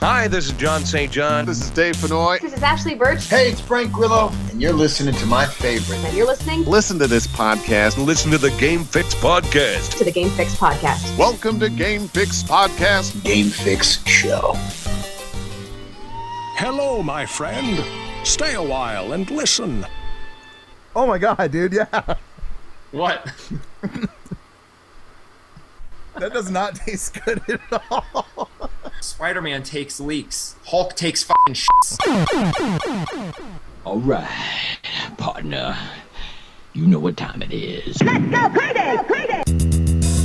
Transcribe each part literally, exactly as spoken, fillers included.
Hi, this is John Saint John. This is Dave Fennoy. This is Ashley Birch. Hey, it's Frank Grillo, and you're listening to my favorite. And you're listening? Listen to this podcast. Listen to the Game Fix Podcast. To the Game Fix Podcast. Welcome to Game Fix Podcast. Game Fix Show. Hello, my friend. Stay a while and listen. Oh my god, dude, yeah. What? That does not taste good at all. Spider-Man takes leaks. Hulk takes fucking shits. All right, partner. You know what time it is. Let's go crazy! Crazy!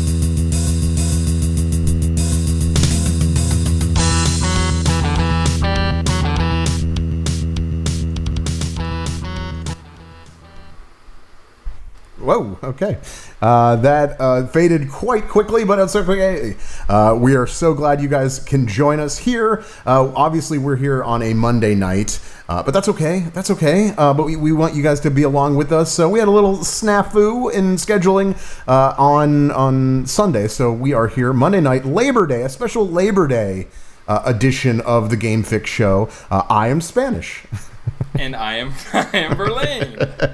Whoa, okay. Uh, that uh, faded quite quickly, but it's okay. Uh, we are so glad you guys can join us here. Uh, obviously, we're here on a Monday night, uh, but that's okay. That's okay. Uh, but we, we want you guys to be along with us. So we had a little snafu in scheduling uh, on, on Sunday. So we are here Monday night, Labor Day, a special Labor Day uh, edition of the Game Fix Show. Uh, I am Spanish. And I am I am Verlaine.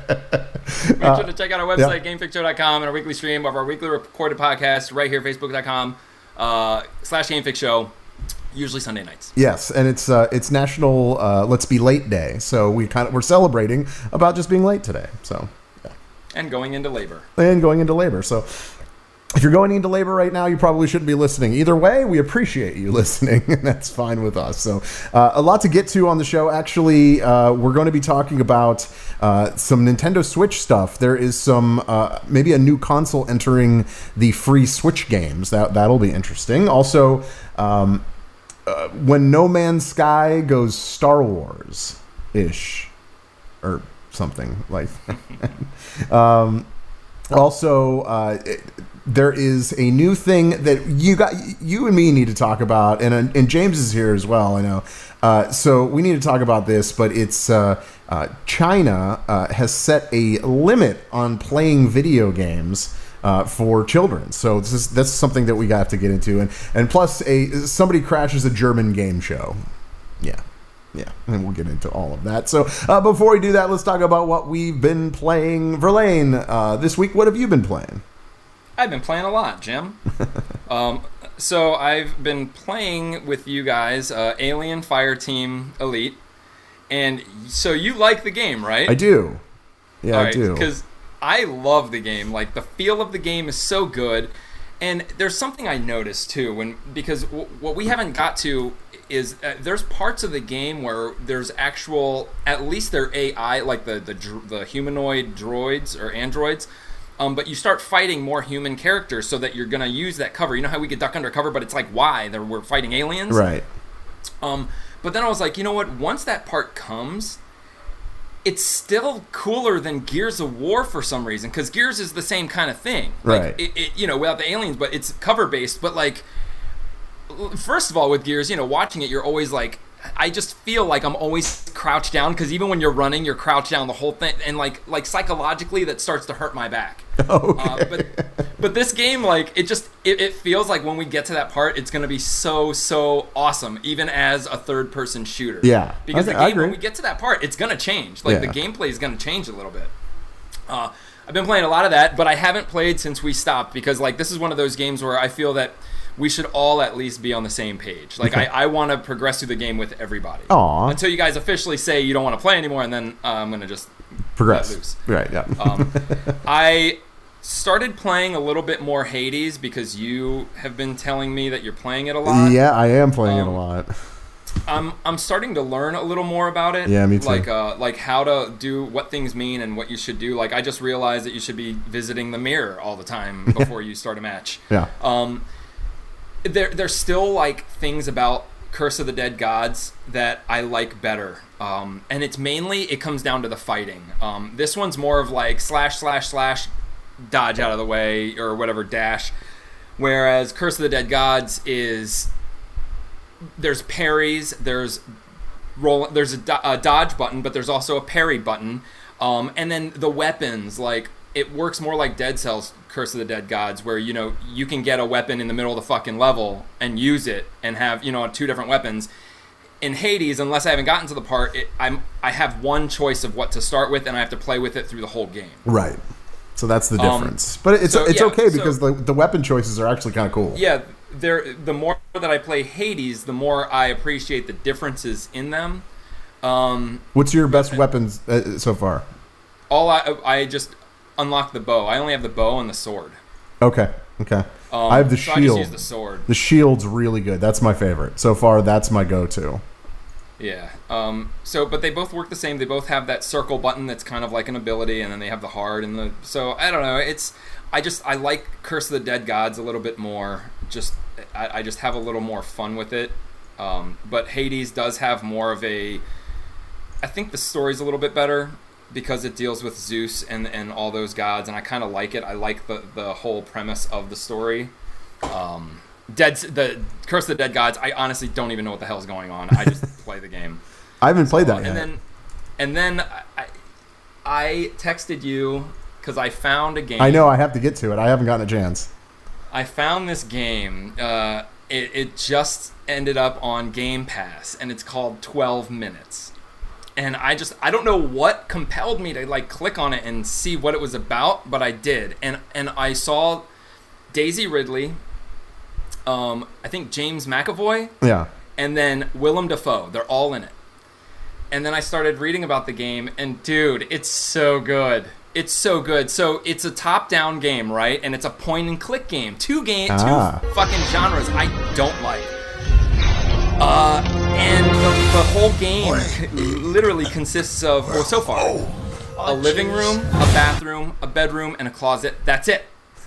Make sure to check out our website, yeah. game fix show dot com, and our weekly stream of our weekly recorded podcast right here, facebook dot com uh, slash GameFixShow, usually Sunday nights. Yes, and it's uh, it's National uh, Let's Be Late Day, so we kind of we're celebrating about just being late today. So, yeah. And going into labor. And going into labor. So, if you're going into labor right now, you probably shouldn't be listening. Either way, we appreciate you listening, and that's fine with us. So uh, a lot to get to on the show. Actually, uh, we're going to be talking about uh, some Nintendo Switch stuff. There is some, uh, maybe a new console entering the free Switch games. That, that'll be interesting. Also, um, uh, when No Man's Sky goes Star Wars-ish, or something like that. um, also, uh, it, there is a new thing that you got, you and me need to talk about, and and James is here as well, I know. Uh, so we need to talk about this, but it's uh, uh, China uh, has set a limit on playing video games uh, for children. So this is, that's something that we got to get into, and and plus a somebody crashes a German game show. Yeah. Yeah, and we'll get into all of that. So uh, before we do that, let's talk about what we've been playing. Verlaine, uh, this week, what have you been playing? I've been playing a lot, Jim. um, so I've been playing with you guys, uh, Alien Fireteam Elite, and so you like the game, right? I do. Yeah, All I right, do. Because I love the game. Like, the feel of the game is so good, and there's something I noticed too, when because w- what we haven't got to is uh, there's parts of the game where there's actual, at least their A I, like the the, dr- the humanoid droids or androids. Um, but you start fighting more human characters so that you're going to use that cover. You know how we could duck under cover, but it's like, why? They're, we're fighting aliens? Right. Um, but then I was like, you know what? Once that part comes, it's still cooler than Gears of War for some reason, because Gears is the same kind of thing. Like, right. It, it, you know, without the aliens, but it's cover-based. But, like, first of all, with Gears, you know, watching it, you're always like, I just feel like I'm always crouched down, because even when you're running, you're crouched down the whole thing, and like like psychologically, that starts to hurt my back. Okay. Uh, but but this game, like it just it, it feels like when we get to that part, it's gonna be so so awesome, even as a third person shooter. Yeah, because okay, the I game agree. when we get to that part, it's gonna change. Like Yeah. the gameplay is gonna change a little bit. Uh, I've been playing a lot of that, but I haven't played since we stopped, because like this is one of those games where I feel that we should all at least be on the same page. Like, I, I want to progress through the game with everybody. Aw. Until you guys officially say you don't want to play anymore, and then uh, I'm going to just Progress. let loose. Right, yeah. Um, I started playing a little bit more Hades, because you have been telling me that you're playing it a lot. Yeah, I am playing Um, it a lot. I'm I'm starting to learn a little more about it. Yeah, me too. Like uh like how to do what things mean and what you should do. Like I just realized that you should be visiting the mirror all the time before you start a match. Yeah. Um there there's still like things about Curse of the Dead Gods that I like better. Um and it's mainly it comes down to the fighting. Um this one's more of like slash slash slash dodge out of the way or whatever dash. Whereas Curse of the Dead Gods is there's parries, there's roll, there's a, do- a dodge button, but there's also a parry button, um, and then the weapons, like it works more like Dead Cells, Curse of the Dead Gods, where you know you can get a weapon in the middle of the fucking level and use it and have you know two different weapons, in Hades, unless I haven't gotten to the part, it, I'm I have one choice of what to start with, and I have to play with it through the whole game. Right. So that's the Um, difference. but it's so, it's yeah, okay so- because the the weapon choices are actually kind of cool. Yeah, there. The more that I play Hades, the more I appreciate the differences in them. Um, What's your best weapons uh, so far? all I I just unlocked the bow. I only have the bow and the sword. Okay. Okay. Um, I have the so shield. I just use the sword. The shield's really good. That's my favorite. So far, that's my go-to. Yeah. Um, so, but they both work the same. They both have that circle button that's kind of like an ability, and then they have the heart and the. So I don't know. It's. I just I like Curse of the Dead Gods a little bit more. Just I, I just have a little more fun with it. Um, but Hades does have more of a. I think the story's a little bit better because it deals with Zeus and and all those gods, and I kind of like it. I like the the whole premise of the story. Um, Dead the Curse of the Dead Gods. I honestly don't even know what the hell's going on. I just play the game. I haven't played that and yet. then and then I, I texted you because I found a game. I know I have to get to it. I haven't gotten a chance. I found this game. Uh, it, it just ended up on Game Pass, and it's called twelve minutes. And I just I don't know what compelled me to like click on it and see what it was about, but I did. And and I saw Daisy Ridley, um, I think James McAvoy, Yeah. and then Willem Dafoe. They're all in it. And then I started reading about the game, and dude, it's so good. It's so good. So it's a top-down game, right? And it's a point-and-click game. Two game, Ah. two fucking genres I don't like. Uh, and the, the whole game c- literally consists of, or so far, a living room, a bathroom, a bedroom, and a closet. That's it.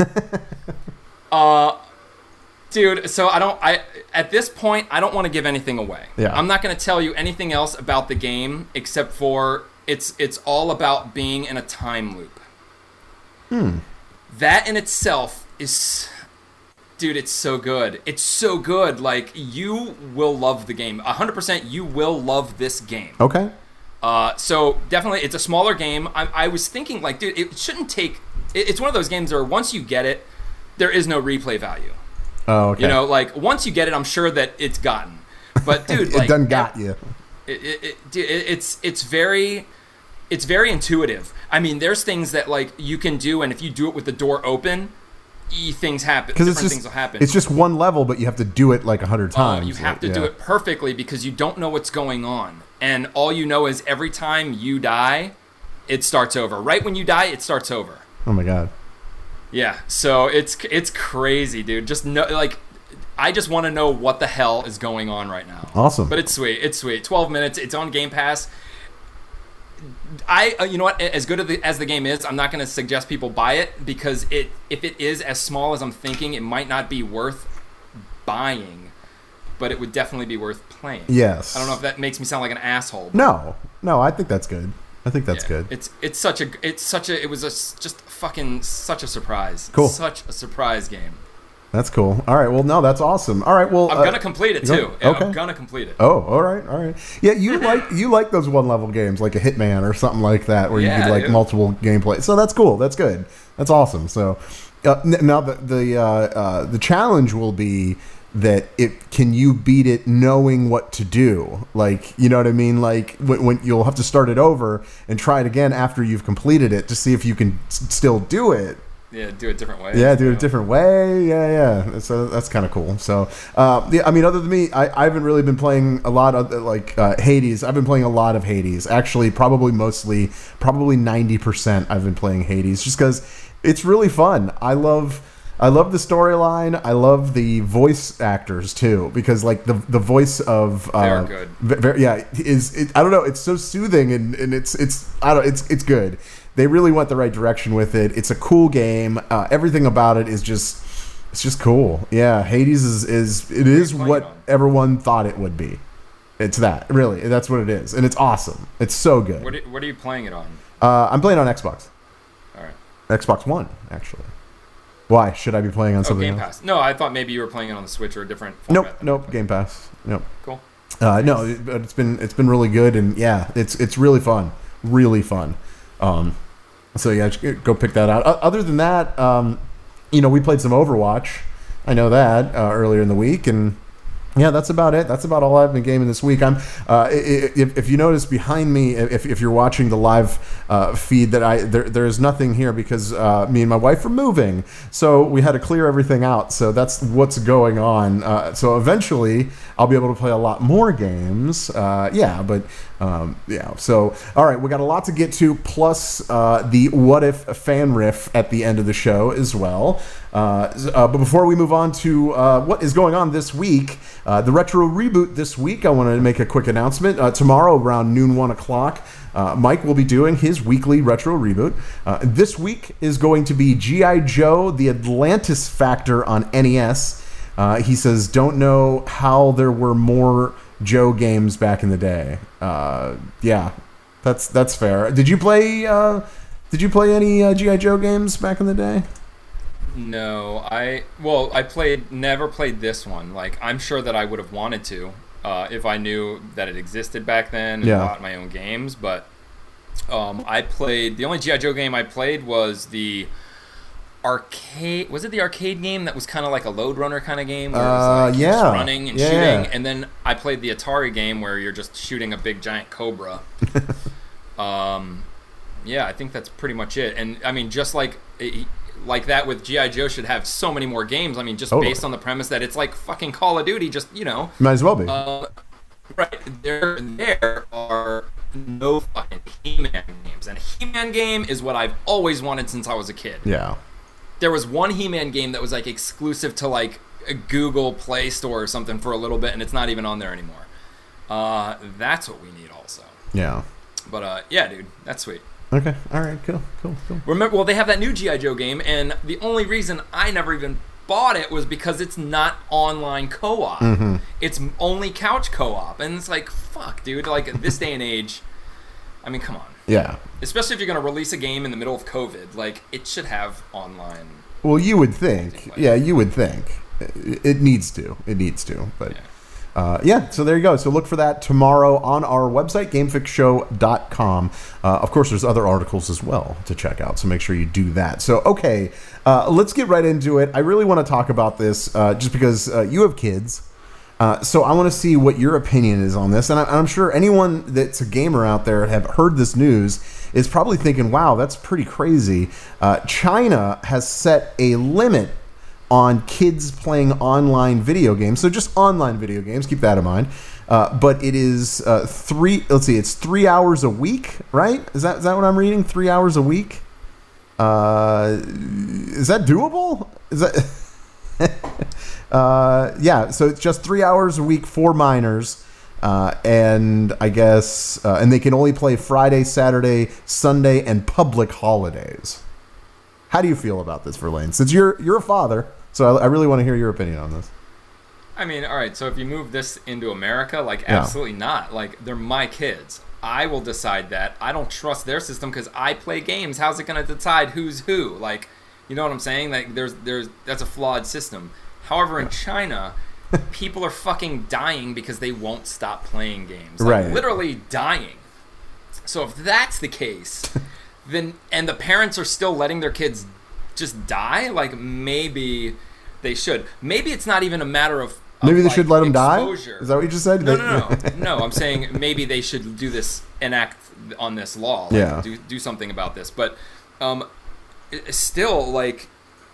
uh, dude. So I don't. I at this point I don't want to give anything away. Yeah. I'm not going to tell you anything else about the game except for it's it's all about being in a time loop. Hmm. That in itself is. Dude, it's so good. It's so good. Like, you will love the game. one hundred percent you will love this game. Okay. Uh, so, definitely, it's a smaller game. I, I was thinking, like, dude, it shouldn't take... It, it's one of those games where once you get it, there is no replay value. Oh, okay. You know, like, once you get it, I'm sure that it's gotten. But, dude, it like... done got you. It, it, it, dude, it, it's it's very... It's very intuitive. I mean, there's things that, like, you can do, and if you do it with the door open... E things happen. Because Different it's things will just happen. it's just one level, but you have to do it like a hundred Uh, times. you have to yeah. do it perfectly because you don't know what's going on, and all you know is every time you die, it starts over. Right when you die, it starts over. Oh my god. Yeah. So it's it's crazy, dude. Just know, like, I just want to know what the hell is going on right now. Awesome. But it's sweet. It's sweet. twelve minutes. It's on Game Pass. I, uh, you know what? As good as the, as the game is, I'm not going to suggest people buy it because it, if it is as small as I'm thinking, it might not be worth buying, but it would definitely be worth playing. Yes. I don't know if that makes me sound like an asshole. but No, no, I think that's good. I think that's yeah, good. It's it's such a it's such a it was a s- just fucking such a surprise. Cool. Such a surprise game. That's cool. All right. Well, no, that's awesome. All right. Well, I'm uh, gonna complete it you go- too. Yeah, okay. I'm gonna complete it. Oh, all right, all right. Yeah, you like you like those one level games like a Hitman or something like that where you Yeah, could like dude. multiple gameplay. So that's cool. That's good. That's awesome. So uh, n- now the the uh, uh, the challenge will be that it can you beat it knowing what to do. Like, you know what I mean? Like when, when you'll have to start it over and try it again after you've completed it to see if you can s- still do it. Yeah, do it different way. Yeah, do it a different way. Yeah, yeah. So that's kind of cool. So, uh, yeah, I mean, other than me, I, I haven't really been playing a lot of like uh, Hades. I've been playing a lot of Hades. Actually, probably mostly, probably ninety percent. I've been playing Hades just because it's really fun. I love, I love the storyline. I love the voice actors too because like the the voice of uh, They're good. v- very, yeah, is it, I don't know. It's so soothing and, and it's it's I don't it's it's good. They really went the right direction with it. It's a cool game. Uh, everything about it is just it's just cool. Yeah, Hades is is it is playing what it on? everyone thought it would be. It's that really. That's what it is, and it's awesome. It's so good. What are, what are you playing it on? Uh, I'm playing on Xbox, All right. Xbox One actually. Why should I be playing on Oh, something Game else? Pass. No, I thought maybe you were playing it on the Switch or a different. Nope, format. nope. Game Pass. Nope. Cool. Uh, no, it, but it's been it's been really good, and yeah, it's it's really fun, really fun. Um, so yeah, just go pick that out. O- other than that, um, you know, we played some Overwatch. I know that uh, earlier in the week, and Yeah, that's about it. That's about all I've been gaming this week. I'm, uh, if, if you notice behind me, if, if you're watching the live uh, feed, that I there there is nothing here because uh, me and my wife are moving, so we had to clear everything out. So that's what's going on. Uh, so eventually, I'll be able to play a lot more games. Uh, yeah, but um, yeah. So all right, we got a lot to get to. Plus uh, the What If fan riff at the end of the show as well. Uh, uh, but before we move on to uh, what is going on this week, uh, the Retro Reboot this week, I want to make a quick announcement. Uh, tomorrow around noon, one o'clock, uh, Mike will be doing his weekly Retro Reboot. Uh, this week is going to be G I. Joe, the Atlantis Factor on N E S. Uh, he says, don't know how there were more Joe games back in the day. Uh, yeah, that's that's fair. Did you play, uh, did you play any uh, G I. Joe games back in the day? No, I well, I played never played this one. Like, I'm sure that I would have wanted to uh, if I knew that it existed back then and Yeah. bought my own games. But um, I played the only G I. Joe game I played was the arcade. Was it the arcade game that was kind of like a Lode Runner kind of game? Where it was Uh, like you're just yeah. running and Yeah. shooting. And then I played the Atari game where you're just shooting a big giant cobra. um, yeah, I think that's pretty much it. And I mean, just like. It, like that with G I. Joe should have so many more games. I mean, just Totally. based on the premise that it's like fucking Call of Duty, just, you know. Might as well be. Uh, right. There there are no fucking He-Man games. And a He-Man game is what I've always wanted since I was a kid. Yeah. There was one He-Man game that was like exclusive to like a Google Play Store or something for a little bit, and it's not even on there anymore. Uh, that's what we need also. Yeah. But uh, yeah, dude, that's sweet. Okay. All right. Cool. Cool. Cool. Remember, well, they have that new G I. Joe game, and the only reason I never even bought it was because it's not online co-op. Mm-hmm. It's only couch co-op, and it's like, fuck, dude. Like, at this day and age, I mean, come on. Yeah. Especially if you're going to release a game in the middle of COVID, like, it should have online. Well, you would think. Yeah, you would think. It it needs to. It needs to. But Yeah. uh, yeah, so there you go. So look for that tomorrow on our website, game fix show dot com. Uh, of course, there's other articles as well to check out, so make sure you do that. So, okay, uh, let's get right into it. I really want to talk about this uh, just because uh, you have kids. Uh, so I want to see what your opinion is on this. And I, I'm sure anyone that's a gamer out there have heard this news is probably thinking, wow, that's pretty crazy. Uh, China has set a limit on kids playing online video games. So just online video games, keep that in mind. Uh, but it is uh, three, let's see, it's three hours a week, right? Is that is that what I'm reading? Three hours a week? Uh, is that doable? Is that... uh, yeah, so it's just three hours a week for minors. Uh, and I guess, uh, and they can only play Friday, Saturday, Sunday, and public holidays. How do you feel about this, Verlaine? Since you're you're a father, so I, I really want to hear your opinion on this. I mean, all right, so if you move this into America, like, Yeah. absolutely not. Like, they're my kids. I will decide that. I don't trust their system because I play games. How's it going to decide who's who? Like, you know what I'm saying? Like, there's, there's, that's a flawed system. However, in China, people are fucking dying because they won't stop playing games. Like, Right. literally dying. So if that's the case, then, and the parents are still letting their kids just die, like, maybe they should. Maybe it's not even a matter of Maybe of, they like, should let them exposure. die? Is that what you just said? No, They- no, no, no. I'm saying maybe they should do this, enact on this law. Like, Yeah. Do do something about this. But um, it- still, like,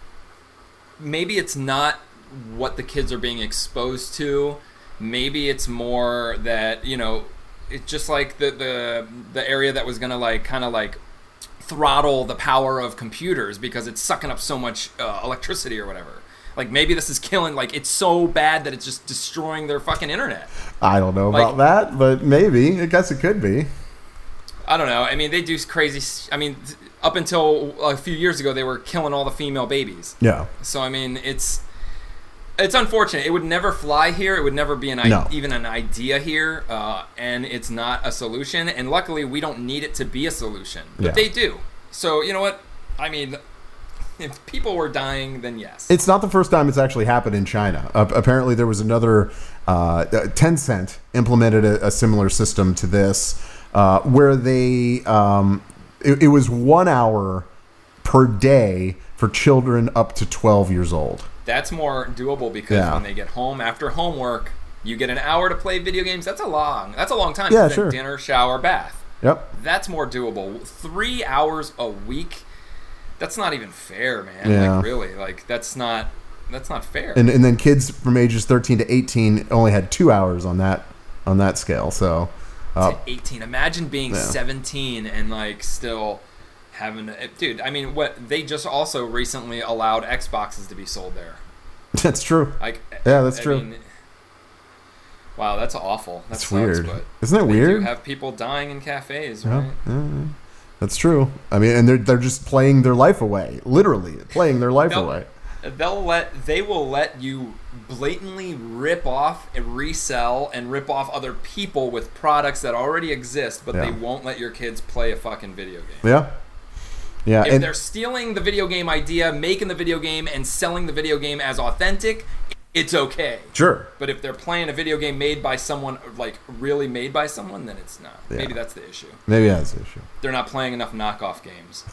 maybe it's not what the kids are being exposed to. Maybe it's more that, you know, it's just like the the the area that was gonna like kind of like throttle the power of computers because it's sucking up so much uh, electricity or whatever. Like, maybe this is killing, like, it's so bad that it's just destroying their fucking internet. I don't know Like- about that, but maybe. I guess it could be. I don't know. I mean, they do crazy... s- I mean, th- up until a few years ago, they were killing all the female babies. Yeah. So, I mean, it's... It's unfortunate. It would never fly here. It would never be an I- No. even an idea here. Uh, and it's not a solution. And luckily, we don't need it to be a solution. But Yeah. they do. So, you know what? I mean... If people were dying, then yes. It's not the first time it's actually happened in China. Uh, apparently, there was another uh, Tencent implemented a, a similar system to this, uh, where they um, it, it was one hour per day for children up to twelve years old. That's more doable because Yeah. when they get home after homework, You get an hour to play video games. That's a long. That's a long time. Yeah, to sure. Dinner, shower, bath. Yep. That's more doable. Three hours a week. That's not even fair, man. Yeah. Like really, like that's not. That's not fair. And and then kids from ages thirteen to eighteen only had two hours on that on that scale. So. Uh, to eighteen. Imagine being yeah. seventeen and like still having to, dude. I mean, what they just also recently allowed Xboxes to be sold there. That's true. Like, yeah, that's I true. Mean, wow, that's awful. That That's sucks, weird. But Isn't that they weird? Do have people dying in cafes, Yeah, right? yeah, yeah. That's true. I mean, and they're they're just playing their life away, literally playing their life They'll- away. They'll let they will let you blatantly rip off and resell and rip off other people with products that already exist, but Yeah. they won't let your kids play a fucking video game. Yeah. Yeah. If and, they're stealing the video game idea, making the video game, and selling the video game as authentic, it's okay. sure. But if they're playing a video game made by someone, like really made by someone, then it's not. Yeah. Maybe that's the issue. Maybe that's the issue. They're not playing enough knockoff games.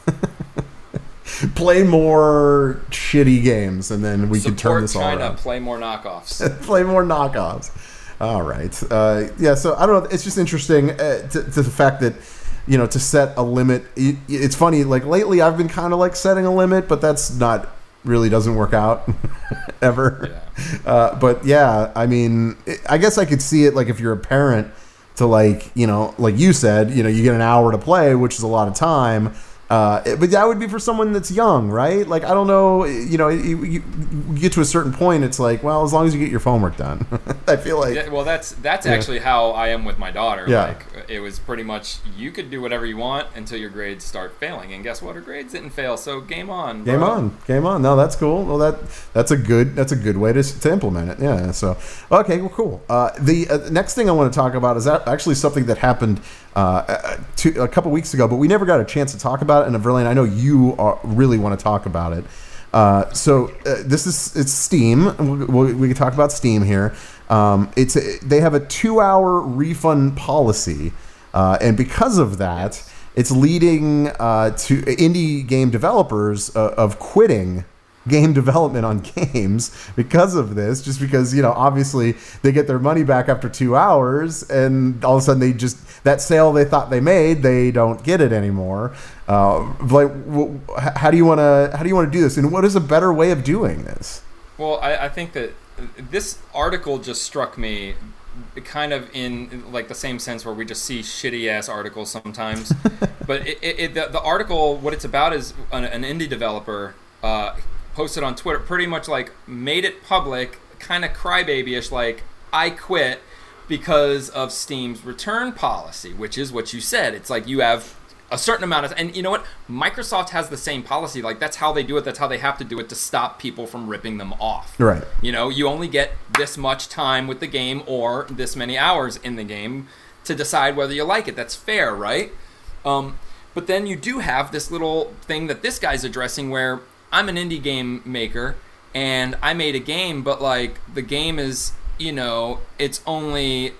Play more shitty games, and then we can turn Support this all China, around. play more knockoffs. Play more knockoffs. All right. Uh, yeah. So I don't know. It's just interesting uh, to, to the fact that, you know, to set a limit. It, it's funny. Like lately, I've been kind of like setting a limit, but that's not really doesn't work out ever. Yeah. Uh, but yeah, I mean, it, I guess I could see it like if you're a parent to like, you know, like you said, you know, you get an hour to play, which is a lot of time. Uh, it- but that would be for someone that's young, right? Like, I don't know, you know, you, you, you get to a certain point, it's like, well, as long as you get your homework done. I feel like, Yeah, well, that's that's Yeah. actually how I am with my daughter. Yeah. Like, it was pretty much you could do whatever you want until your grades start failing, and guess what? Her grades didn't fail, so game on. game bro. on, game on. No, that's cool. Well, that that's a good that's a good way to to implement it. Yeah. So, okay, well, cool. Uh, the uh, next thing I want to talk about is that actually something that happened uh, two, a couple weeks ago, but we never got a chance to talk about it. And Verlaine, I know you are, really want to talk about it. Uh, so uh, this is it's Steam. We, we, we can talk about Steam here. Um, it's a, they have a two-hour refund policy, uh, and because of that, it's leading uh, to indie game developers uh, of quitting game development on games because of this. Just because, you know, obviously they get their money back after two hours, and all of a sudden they just that sale they thought they made, they don't get it anymore. Uh, like, w- how do you want to how do you want to do this, and what is a better way of doing this? Well, I, I think that this article just struck me kind of in like the same sense where we just see shitty ass articles sometimes. But it, it, it, the, the article, what it's about is an, an indie developer uh, posted on Twitter, pretty much like made it public, kind of crybaby-ish, like, I quit because of Steam's return policy, which is what you said. It's like you have a certain amount of, and you know what? Microsoft has the same policy. Like, that's how they do it. That's how they have to do it to stop people from ripping them off. Right. You know, you only get this much time with the game or this many hours in the game to decide whether you like it. That's fair, right? Um, but then you do have this little thing that this guy's addressing where I'm an indie game maker and I made a game, but like the game is, you know, it's only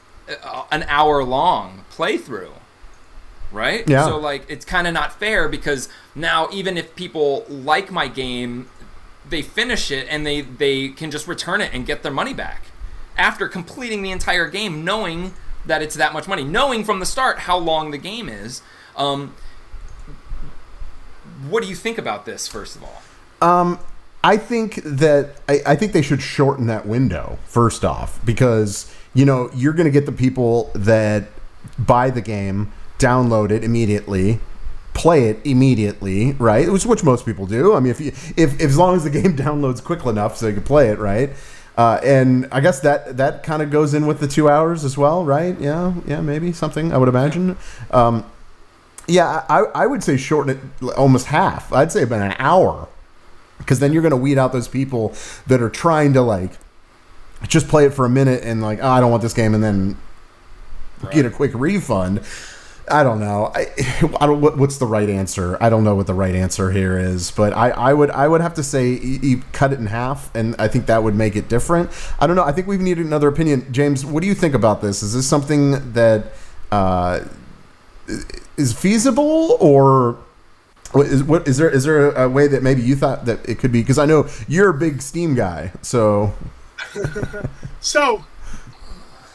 an hour long playthrough. Right? Yeah. So, like, it's kind of not fair because now even if people like my game, they finish it and they, they can just return it and get their money back after completing the entire game, knowing that it's that much money, knowing from the start how long the game is. Um, what do you think about this, first of all? Um, I think that I, I think they should shorten that window, first off, because, you know, you're going to get the people that buy the game, download it immediately, play it immediately, right? Which, which most people do. I mean, if you, if, if as long as the game downloads quick enough so you can play it, right? Uh, and I guess that that kind of goes in with the two hours as well, right? Yeah, yeah, maybe something I would imagine. Um, yeah, I, I would say shorten it almost half. I'd say about an hour, because then you're going to weed out those people that are trying to like just play it for a minute and like, oh, I don't want this game, and then Right. get a quick refund. I don't know. I, I don't. What, what's the right answer? I don't know what the right answer here is, but I, I would I would have to say you, you cut it in half, and I think that would make it different. I don't know. I think we need another opinion. James, what do you think about this? Is this something that uh, is feasible, or is what is there is there a way that maybe you thought that it could be? Because I know you're a big Steam guy, so So,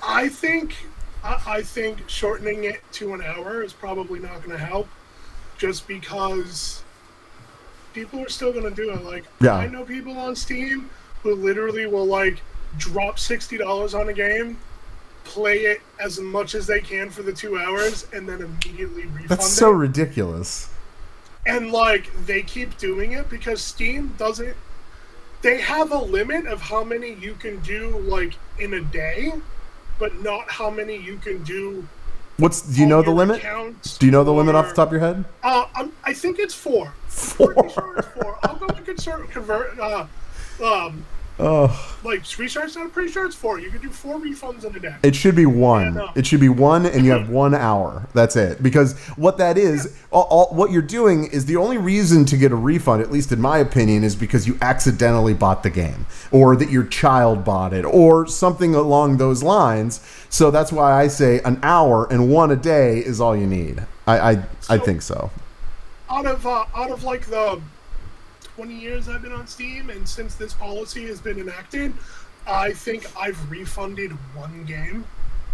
I think I, I think shortening it to an hour is probably not going to help, just because people are still going to do it. Like, Yeah. I know people on Steam who literally will like drop sixty dollars on a game, play it as much as they can for the two hours, and then immediately refund That's it. so ridiculous. And like they keep doing it because Steam doesn't. They have a limit of how many you can do like in a day, but not how many you can do. What's do you on know the your limit? accounts Do you know the limit off the or- top of your head? Uh, I'm, I think it's four. Four. Pretty sure it's four. I'll go and convert, convert uh, um, Oh, like research. I'm pretty sure it's four. You can do four refunds in a day. it should be one. Yeah, no. It should be one, and you have one hour. That's it. Because what that is, all, all, what you're doing is the only reason to get a refund, at least in my opinion, is because you accidentally bought the game, or that your child bought it, or something along those lines. So that's why I say an hour and one a day is all you need. I I, I So- think so. Out of uh, out of like the twenty years I've been on Steam, and since this policy has been enacted, I think I've refunded one game.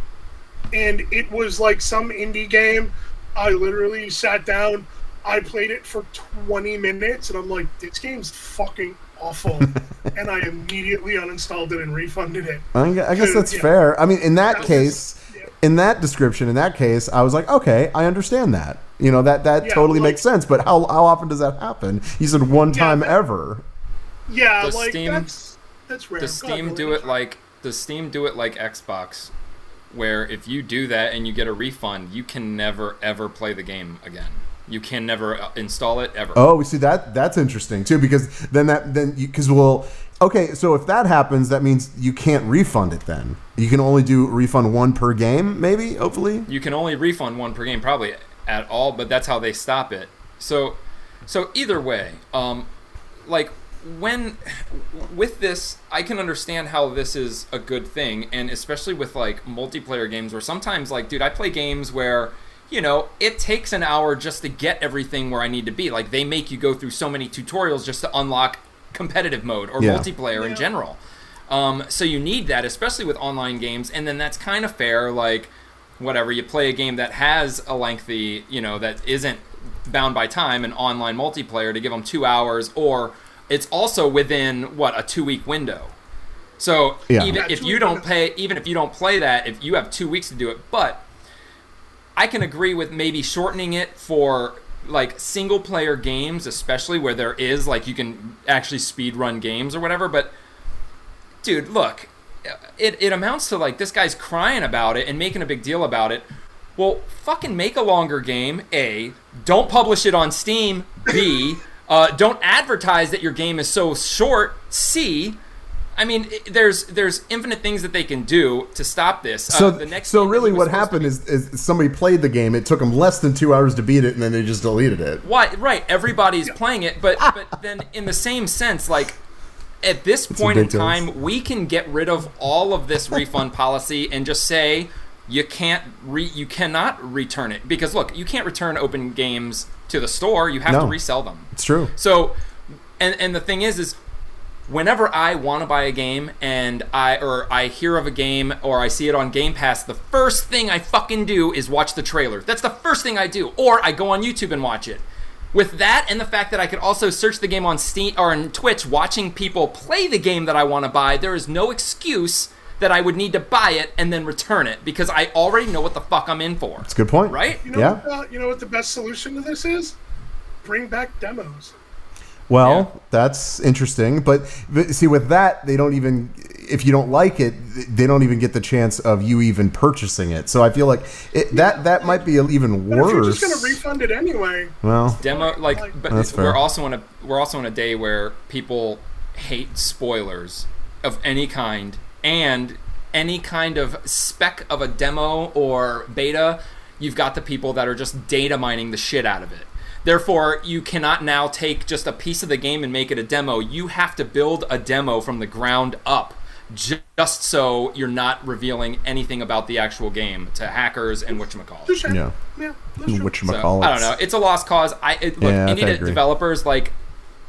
And it was like some indie game. I literally sat down, I played it for twenty minutes, and I'm like, this game's fucking awful. And I immediately uninstalled it and refunded it. I gu- I guess that's Yeah. fair. I mean, in that That was- case, yeah. in that description, in that case, I was like, okay, I understand that. You know, that that Yeah, totally like- makes sense. But how how often does that happen? You said one Yeah, time that- ever. Yeah, Does like Steam- that's that's rare. Does Go ahead, Steam Willie, do I'm it sorry. like does Steam do it like Xbox, where if you do that and you get a refund, you can never ever play the game again. You can never uh, install it ever. Oh, we see that that's interesting too, because then that then because well, okay, so if that happens, that means you can't refund it. Then you can only do refund one per game, maybe. Hopefully, You can only refund one per game, probably at all, but that's how they stop it. So, so either way, um, like when with this, I can understand how this is a good thing, and especially with like multiplayer games, where sometimes, like, dude, I play games where, you know, it takes an hour just to get everything where I need to be. Like, they make you go through so many tutorials just to unlock competitive mode or Yeah. multiplayer in general. Um, so you need that, especially with online games, and then that's kind of fair. Like, whatever, you play a game that has a lengthy, you know, that isn't bound by time, an online multiplayer, to give them two hours, or it's also within what, a two-week window. So Yeah. even Yeah, if two you week don't window. pay, even if you don't play that, if you have two weeks to do it, but I can agree with maybe shortening it for like single player games, especially where there is like you can actually speed run games or whatever. But dude, look, it, it amounts to like this guy's crying about it and making a big deal about it. Well, fucking make a longer game. A, don't publish it on Steam. B, uh, don't advertise that your game is so short. C, I mean, it, there's there's infinite things that they can do to stop this. so uh, the next so game that really, he was what supposed to happened be- is, is somebody played the game. It took them less than two hours to beat it, and then they just deleted it. Why? Right, everybody's playing it, but but then in the same sense, like at this point in ridiculous. time, we can get rid of all of this refund policy and just say you can't re you cannot return it, because look, you can't return open games to the store. You have No. to resell them. It's true. So, and and the thing is, is whenever I want to buy a game and I or I hear of a game or I see it on Game Pass, the first thing I fucking do is watch the trailer. That's the first thing I do, or I go on YouTube and watch it. With that and the fact that I could also search the game on Steam or on Twitch, watching people play the game that I want to buy, there is no excuse that I would need to buy it and then return it, because I already know what the fuck I'm in for. It's a good point. Right? You know, Yeah. what, uh, you know what the best solution to this is? Bring back demos. Well, Yeah. that's interesting, but but see, with that, they don't even, if you don't like it, they don't even get the chance of you even purchasing it. So I feel like it, that that might be even But if you're worse. just gonna refund it anyway, Well, Demo like, but That's fair. we're also in a we're also in a day where people hate spoilers of any kind, and any kind of spec of a demo or beta, you've got the people that are just data mining the shit out of it. Therefore, you cannot now take just a piece of the game and make it a demo. You have to build a demo from the ground up, just so you're not revealing anything about the actual game to hackers and whatchamacallit. just check. yeah, Yeah, that's true. which So, I don't know. It's a lost cause. I it, look, Yeah, I indie agree. developers, like,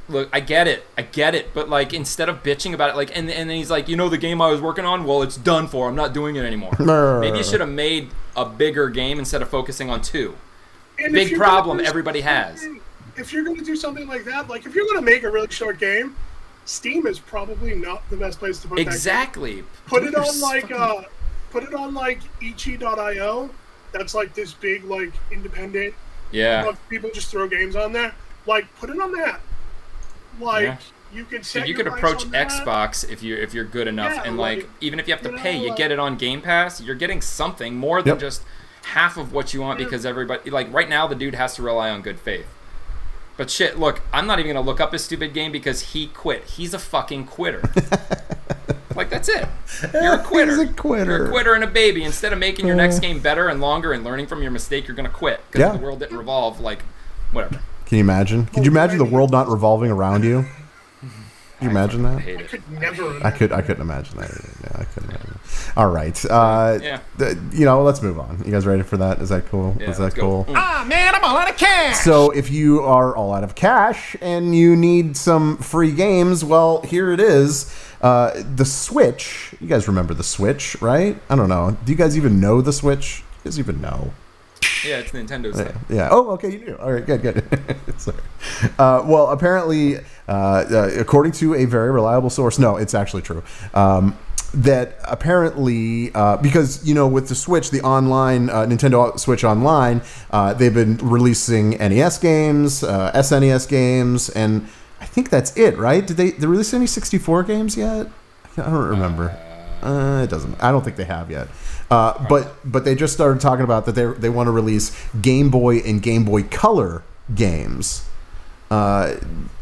look, I get it, I get it, but like instead of bitching about it, like, and and then he's like, you know, the game I was working on, well, it's done for. I'm not doing it anymore. Maybe you should have made a bigger game instead of focusing on two. And Big problem everybody has. If you're going to do something like that, like if you're going to make a really short game, Steam is probably not the best place to put exactly. that game. Put it You're on like fucking... uh, put it on like Ichi dot i o. That's like this big like independent. Yeah. People just throw games on there. Like put it on that. Like yeah. you could so set you your could price approach on that. Xbox if you if you're good enough, Yeah, and like, like even if you have to you pay, know, you like- get it on Game Pass. You're getting something more than Yep. just half of what you want Yeah. because everybody like right now the dude has to rely on good faith. But shit, look, I'm not even gonna look up his stupid game because he quit. He's a fucking quitter. Like that's it. You're a quitter. He's a quitter. You're a quitter and a baby. Instead of making your next game better and longer and learning from your mistake, you're gonna quit because Yeah. the world didn't revolve. Like, whatever. Can you imagine? Could you imagine the world not revolving around you? Could you imagine I that? hate I it. could never. I could. I couldn't imagine that. Yeah, I couldn't imagine. All right. Uh, Yeah. th- you know, let's move on. You guys ready for that? Is that cool? Yeah, Is that let's go. cool? Mm. Ah, man, I'm all out of cash. So if you are all out of cash and you need some free games, well, here it is. Uh, the Switch. You guys remember the Switch, right? I don't know. Do you guys even know the Switch? You guys even know? Yeah, it's Nintendo stuff. Yeah. yeah. Oh, okay. You do. All right. Good. Good. Sorry. Uh, well, apparently, uh, uh, according to a very reliable source, no, it's actually true. Um, that apparently, uh, because you know, with the Switch, the online uh, Nintendo Switch Online, uh, they've been releasing N E S games, uh, S N E S games, and I think that's it, right? Did they, they release any sixty-four games yet? I don't remember. Uh, it doesn't. I don't think they have yet. Uh, but but they just started talking about that they they want to release Game Boy and Game Boy Color games. Uh,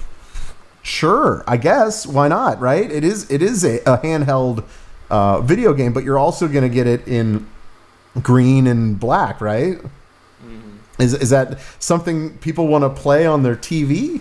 sure, I guess why not? Right? It is it is a, a handheld uh, video game, but you're also going to get it in green and black, right? Mm-hmm. Is is that something people want to play on their T V?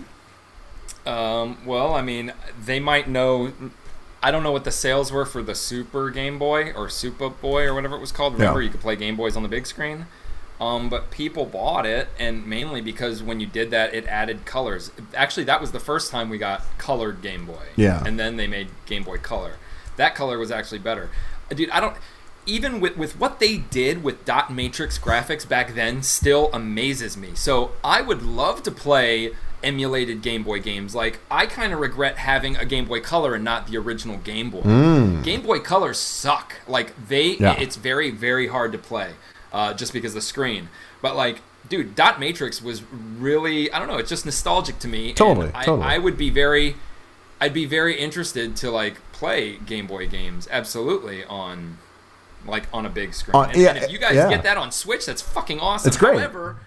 Um, well, I mean, they might know. I don't know what the sales were for the Super Game Boy or Super Boy or whatever it was called. Remember, Yeah. you could play Game Boys on the big screen. Um, but people bought it, and mainly because when you did that, it added colors. Actually, that was the first time we got colored Game Boy. Yeah. And then they made Game Boy Color. That color was actually better. Dude, I don't... Even with, with what they did with dot matrix graphics back then still amazes me. So I would love to play emulated Game Boy games. Like, I kind of regret having a Game Boy Color and not the original Game Boy. Mm. Game Boy Colors suck. Like, they... Yeah. It's very, very hard to play. Uh, just because of the screen. But, like, dude, dot matrix was really... I don't know. It's just nostalgic to me. Totally, and I, totally. I would be very... I'd be very interested to, like, play Game Boy games. Absolutely. On... like on a big screen. Uh, and, yeah, and if you guys yeah. get that on Switch, that's fucking awesome. It's great. However,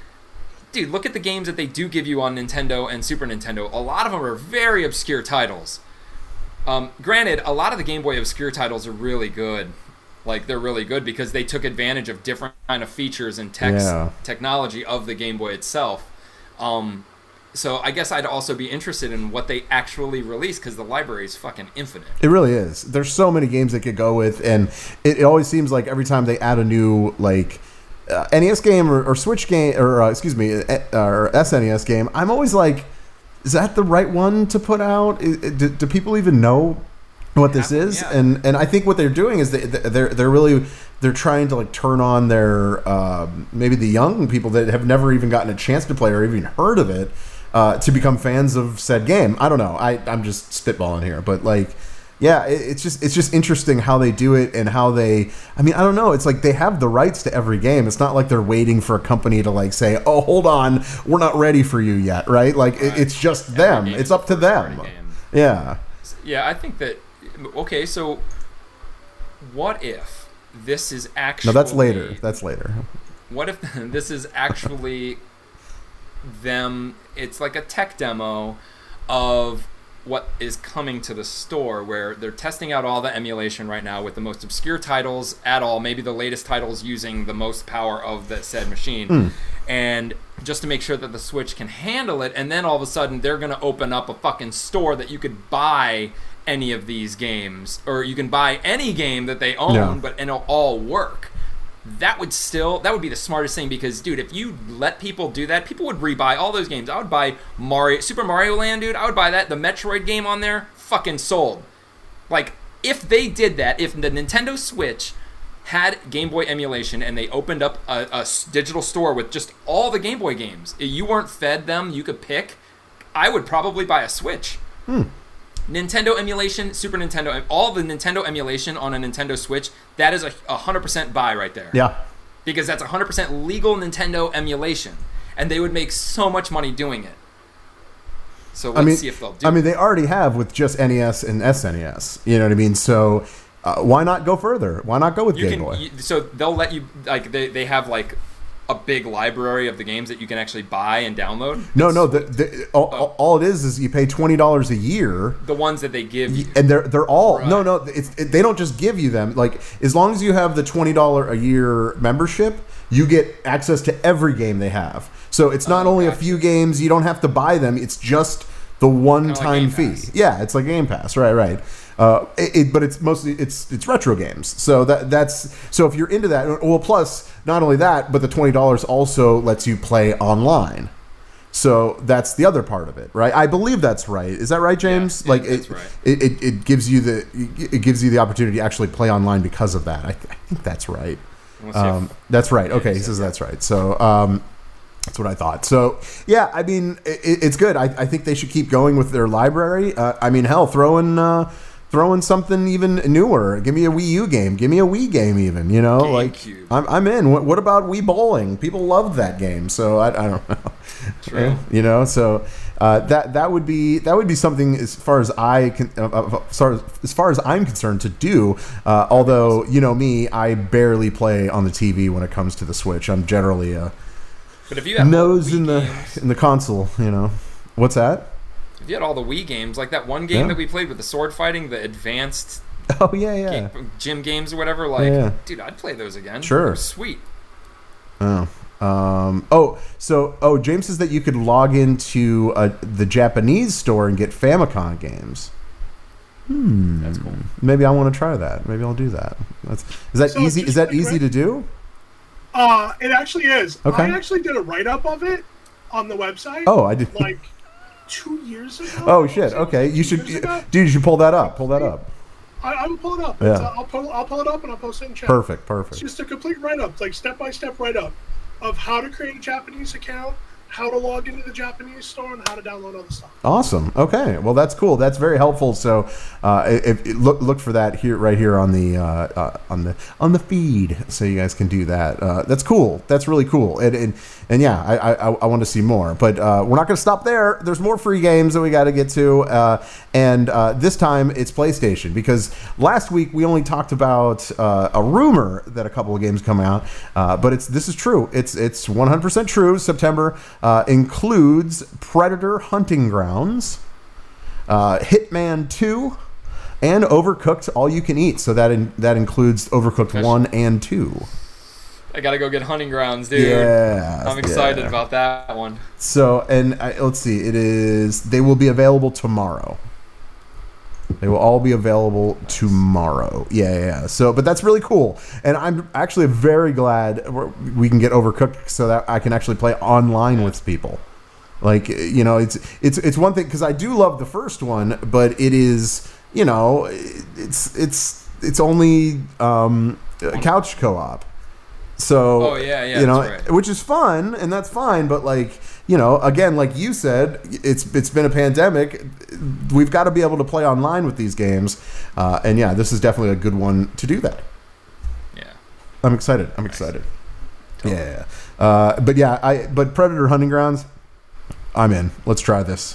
dude, look at the games that they do give you on Nintendo and Super Nintendo. A lot of them are very obscure titles. Um, granted, a lot of the Game Boy obscure titles are really good. Like, they're really good because they took advantage of different kind of features and text Yeah. technology of the Game Boy itself. Um, so I guess I'd also be interested in what they actually release because the library is fucking infinite. It really is. There's so many games they could go with, and it, it always seems like every time they add a new like uh, N E S game or, or Switch game or uh, excuse me, uh, or S N E S game, I'm always like, is that the right one to put out? Is, do, do people even know what this Yeah, is? yeah. And and I think what they're doing is they they're they're really they're trying to like turn on their um, maybe the young people that have never even gotten a chance to play or even heard of it. Uh, to become fans of said game. I don't know. I, I'm just spitballing here, but like, yeah, it, it's just it's just interesting how they do it and how they. I mean, I don't know. It's like they have the rights to every game. It's not like they're waiting for a company to like say, "Oh, hold on, we're not ready for you yet," right? Like it, Right. it's just Every them. game It's is up to a first-party them. game. Yeah. Yeah, I think that. Okay, so what if this is actually? No, that's later. That's later. What if this is actually them? It's like a tech demo of what is coming to the store, where they're testing out all the emulation right now with the most obscure titles at all, maybe the latest titles using the most power of the said machine, Mm. and just to make sure that the Switch can handle it. And then all of a sudden, they're going to open up a fucking store that you could buy any of these games, or you can buy any game that they own, Yeah. but and it'll all work. that would still that would be the smartest thing, because dude, if you let people do that, people would rebuy all those games. I would buy Mario Super Mario Land, dude. I would buy that. The Metroid game on there, fucking sold. Like, if they did that, if the Nintendo Switch had Game Boy emulation and they opened up a, a s- digital store with just all the Game Boy games, if you weren't fed them, you could pick, I would probably buy a Switch. Hmm. Nintendo emulation, Super Nintendo, all the Nintendo emulation on a Nintendo Switch, that is a one hundred percent buy right there. Yeah. Because that's one hundred percent legal Nintendo emulation. And they would make so much money doing it. So let's I mean, see if they'll do I mean, it. they already have with just N E S and S N E S. You know what I mean? So uh, why not go further? Why not go with You Game can, Boy? you, so they'll let you, like, they, they have, like, a big library of the games that you can actually buy and download. no, It's- no. The, the, all, Oh. all it is is you pay twenty dollars a year. The ones that they give you. And they're they're all Right. no no it's it, they don't just give you them, like, as long as you have the twenty dollar a year membership, you get access to every game they have. So it's not Oh, only a gotcha. few games, you don't have to buy them, it's just the one Kinda like time Game fee. Pass. Yeah, it's like Game Pass, right, right. Uh, it, it, but it's mostly it's it's retro games. So that that's so if you're into that, well, plus not only that, but the twenty dollars also lets you play online. So that's the other part of it, right? I believe that's right. Is that right, James? Yeah, like that's it, right. it, it, it gives you the it gives you the opportunity to actually play online because of that. I, th- I think that's right. Unless you have- Um, that's right. Yeah, Okay, you he said says that. that's right. So um, that's what I thought. So yeah, I mean, it, it's good. I, I think they should keep going with their library. Uh, I mean, hell, throw in uh, throw in something even newer. Give me a Wii U game. Give me a Wii game, even. You know, like GameCube. I'm I'm in. What, what about Wii Bowling? People loved that game. So I, I don't know. True. You know, so uh, that that would be that would be something as far as I can, uh, uh, as, far as, as far as I'm concerned to do. Uh, although you know me, I barely play on the T V when it comes to the Switch. I'm generally a But if you have nose Wii in the games, in the console. You know, what's that? if you had all the Wii games, like that one game Yeah. that we played with the sword fighting, the advanced Oh yeah, yeah. game, gym games or whatever, like, Yeah. dude, I'd play those again. Sure. They're sweet. Oh. Um, oh, so oh, James says that you could log into uh, the Japanese store and get Famicom games. Hmm. That's cool. Maybe I want to try that. Maybe I'll do that. That's, is that So easy? just Is that really easy quick- to do? Uh, it actually is. Okay. I actually did a write-up of it on the website. Oh, I did. Like two years ago. Oh shit. Okay, you should, Years ago. dude. You should pull that up. Pull that up. I, I will pull it up. Yeah. It's, uh, I'll pull. I'll pull it up and I'll post it in chat. Perfect. It's Perfect. just a complete write-up, like step-by-step write-up of how to create a Japanese account, how to log into the Japanese store, and how to download other stuff. Awesome. Okay. Well, that's cool. That's very helpful. So, uh, if, if look look for that here, right here on the uh, uh, on the on the feed, so you guys can do that. Uh, that's cool. That's really cool. And and, and yeah, I, I I want to see more. But uh, we're not going to stop there. There's more free games that we got to get to, uh, and uh, this time it's PlayStation, because last week we only talked about uh, a rumor that a couple of games come out, uh, but it's this is true. It's it's one hundred percent true. September uh, includes Predator Hunting Grounds, uh, Hitman two, and Overcooked All You Can Eat. So that in, that includes Overcooked Gosh. one and two. I gotta go get Hunting Grounds, dude. Yeah, I'm excited yeah. about that one. So, and I, let's see, it is, they will be available tomorrow. They will all be available tomorrow. Yeah, yeah, yeah. So, but that's really cool. And I'm actually very glad we're- we can get Overcooked so that I can actually play online with people. Like, you know, it's it's it's one thing, because I do love the first one, but it is, you know, it's it's it's only um, couch co-op. So, Oh, yeah, yeah, you know, that's right. which is fun, and that's fine. But like, you know, again, like you said, it's it's been a pandemic. We've got to be able to play online with these games, uh, and yeah, this is definitely a good one to do that. Yeah. I'm excited. I'm excited. Yeah. Uh, but yeah, I but Predator Hunting Grounds, I'm in. Let's try this.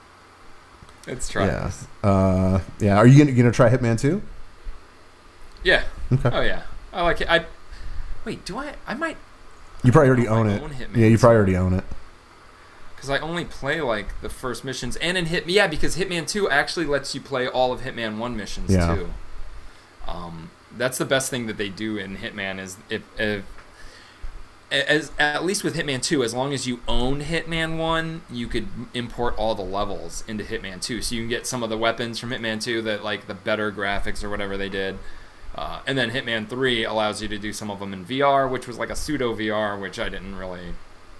Let's try yeah. this. Uh, yeah. Are you gonna, gonna try Hitman two? Yeah. Okay. Oh yeah. I like it. I wait. Do I? I might. You probably already I don't own know it. if I own Hitman Yeah, you two. probably already own it. Because I only play like the first missions, and in Hit yeah, because Hitman two actually lets you play all of Hitman one missions Yeah. too. Um, that's the best thing that they do in Hitman is if, if as at least with Hitman two, as long as you own Hitman one, you could import all the levels into Hitman two, so you can get some of the weapons from Hitman two that like the better graphics or whatever they did. Uh, and then Hitman three allows you to do some of them in V R, which was like a pseudo V R, which I didn't really.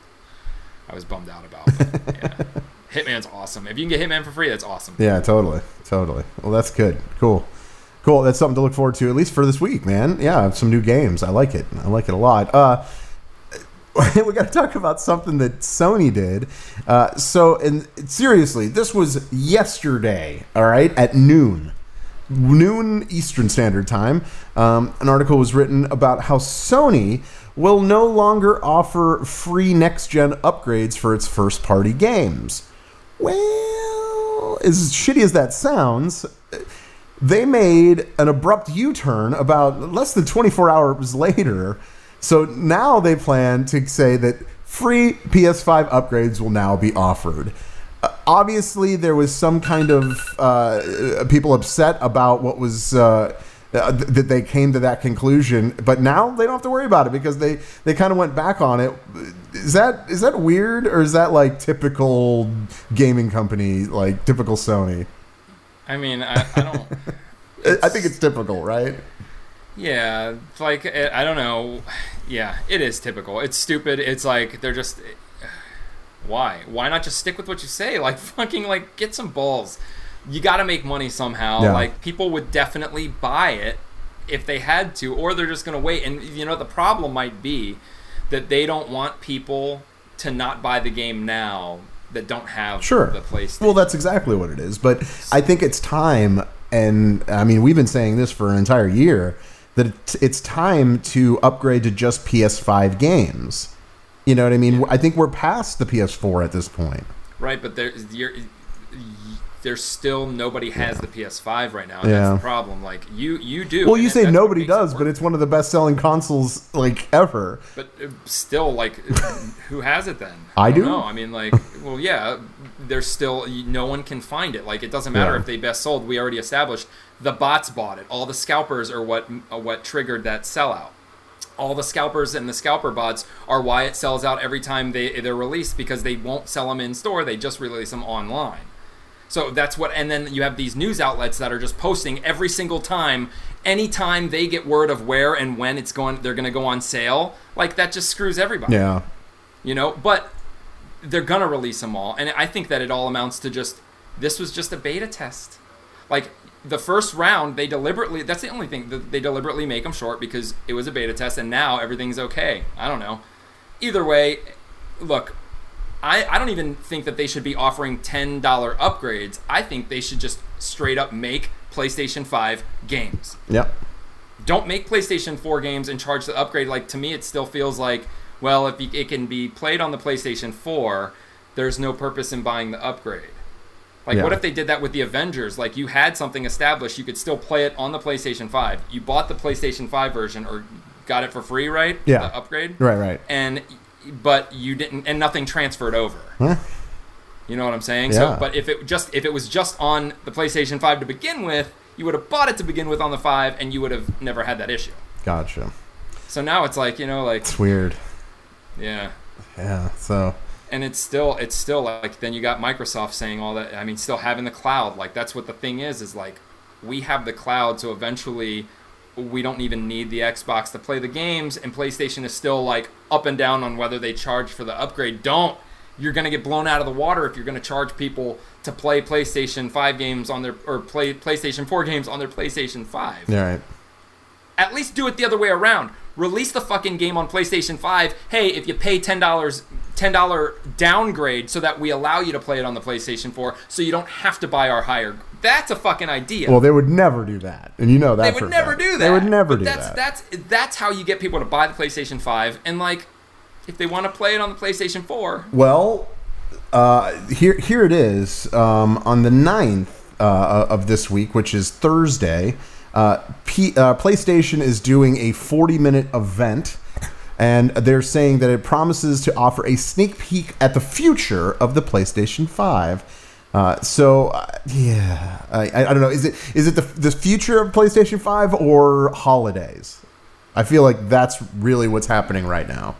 I was bummed out about. But, yeah. Hitman's awesome. If you can get Hitman for free, that's awesome. Yeah, totally, totally. Well, that's good. Cool, cool. That's something to look forward to, at least for this week, man. Yeah, some new games. I like it. I like it a lot. Uh, we got to talk about something that Sony did. Uh, so, and seriously, this was yesterday. All right, at noon. Noon Eastern Standard Time, um, an article was written about how Sony will no longer offer free next-gen upgrades for its first-party games. Well, as shitty as that sounds, they made an abrupt U-turn about less than twenty-four hours later. So now they plan to say that free P S five upgrades will now be offered. Uh, obviously, there was some kind of uh, people upset about what was uh, uh, th- that they came to that conclusion, but now they don't have to worry about it because they, they kind of went back on it. Is that is that weird, or is that like typical gaming company, like typical Sony? I mean, I, I don't. I think it's typical, right? Yeah, like I don't know. Yeah, it is typical. It's stupid. It's like they're just. Why? Why not just stick with what you say? Like, fucking, like, get some balls. You got to make money somehow. Yeah. Like, people would definitely buy it if they had to, or they're just going to wait. And, you know, the problem might be that they don't want people to not buy the game now that don't have sure. the PlayStation. Well, that's exactly what it is. But I think it's time, and, I mean, we've been saying this for an entire year, that it's time to upgrade to just P S five games. You know what I mean? I think we're past the P S four at this point. Right, but there's you're, there's still nobody has yeah. the P S five right now. And yeah. That's the problem. Like you, you do. Well, you say nobody does, but it's one of the best-selling consoles like ever. But still, like, who has it then? I, I do. No, I mean, like, well, yeah. There's still no one can find it. Like, it doesn't matter yeah. if they best sold. We already established the bots bought it. All the scalpers are what uh, what triggered that sellout. All the scalpers and the scalper bots are why it sells out every time they, they're released, because they won't sell them in store. They just release them online. So that's what, and then you have these news outlets that are just posting every single time, anytime they get word of where and when it's going, they're going to go on sale. Like, that just screws everybody. Yeah. You know, but they're going to release them all. And I think that it all amounts to just, this was just a beta test. Like, the first round, they deliberately, that's the only thing, they deliberately make them short because it was a beta test and now everything's okay. I don't know. Either way, look, I, I don't even think that they should be offering ten dollars upgrades. I think they should just straight up make PlayStation five games. Yep. Don't make PlayStation four games and charge the upgrade. Like, to me, it still feels like, well, if it can be played on the PlayStation four, there's no purpose in buying the upgrade. Like, yeah. What if they did that with the Avengers? Like, you had something established. You could still play it on the PlayStation five. You bought the PlayStation five version or got it for free, right? Yeah. The upgrade? Right, right. And, but you didn't, and nothing transferred over. Huh? You know what I'm saying? Yeah. So, but if it just, if it was just on the PlayStation five to begin with, you would have bought it to begin with on the five, and you would have never had that issue. Gotcha. So now it's like, you know, like... It's weird. Yeah. Yeah, so... And it's still, it's still like, then you got Microsoft saying all that, I mean, still having the cloud. Like, that's what the thing is, is like, we have the cloud, so eventually we don't even need the Xbox to play the games, and PlayStation is still, like, up and down on whether they charge for the upgrade. Don't. You're going to get blown out of the water if you're going to charge people to play PlayStation five games on their, or play PlayStation four games on their PlayStation five. Yeah, right. At least do it the other way around. Release the fucking game on PlayStation five. Hey, if you pay ten dollars, ten dollars downgrade so that we allow you to play it on the PlayStation four so you don't have to buy our higher. That's a fucking idea. Well, they would never do that. And you know that. They would never fact. do that. They would never but do that's, that. That's, that's how you get people to buy the PlayStation five. And, like, if they want to play it on the PlayStation four. Well, uh, here, here it is. Um, on the ninth uh, of this week, which is Thursday, uh, P, uh, PlayStation is doing a forty-minute event. And they're saying that it promises to offer a sneak peek at the future of the PlayStation five. Uh, so, uh, yeah, I, I don't know. Is it is it the, the future of PlayStation five or holidays? I feel like that's really what's happening right now.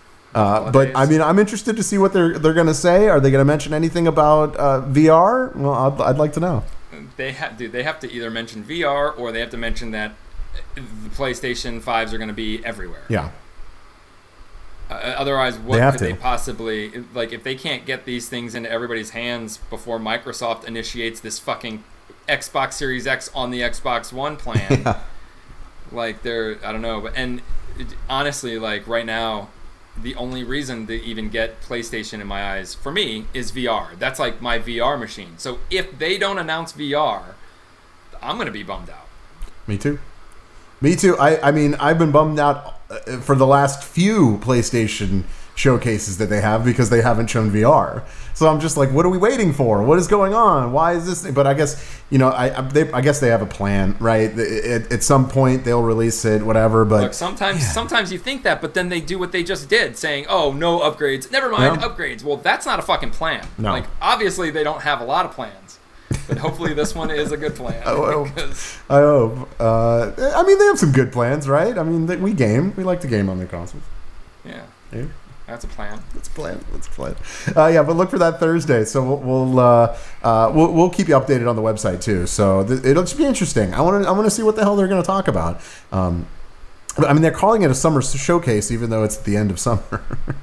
Uh, but, I mean, I'm interested to see what they're they're going to say. Are they going to mention anything about uh, V R? Well, I'd, I'd like to know. They have, dude, they have to either mention V R or they have to mention that the PlayStation fives are going to be everywhere. Yeah. Uh, otherwise, what They have could to. they possibly like if they can't get these things into everybody's hands before Microsoft initiates this fucking Xbox Series X on the Xbox One plan? Yeah. Like they're I don't know, but and it, honestly, like right now, the only reason to even get PlayStation in my eyes for me is V R. That's like my V R machine. So if they don't announce V R, I'm gonna be bummed out. Me too. Me too. I, I mean, I've been bummed out uh, for the last few PlayStation showcases that they have because they haven't shown V R. So I'm just like, what are we waiting for? What is going on? Why is this? But I guess, you know, I I, they, I guess they have a plan, right? At, at some point they'll release it, whatever. But Look, sometimes yeah. sometimes you think that, but then they do what they just did, saying, "Oh, no upgrades. Never mind, No. upgrades." Well, that's not a fucking plan. No. Like obviously they don't have a lot of plans, but hopefully this one is a good plan. I hope. because- I hope. Uh, I mean, they have some good plans, right? I mean, they, we game. We like to game on their consoles. yeah, Yeah. that's a plan. Let's plan. Let's plan. Uh, yeah, but look for that Thursday. So we'll we'll, uh, uh, we'll we'll keep you updated on the website too. So th- it'll just be interesting. I want to I want to see what the hell they're going to talk about. Um, but I mean, they're calling it a summer showcase, even though it's at the end of summer.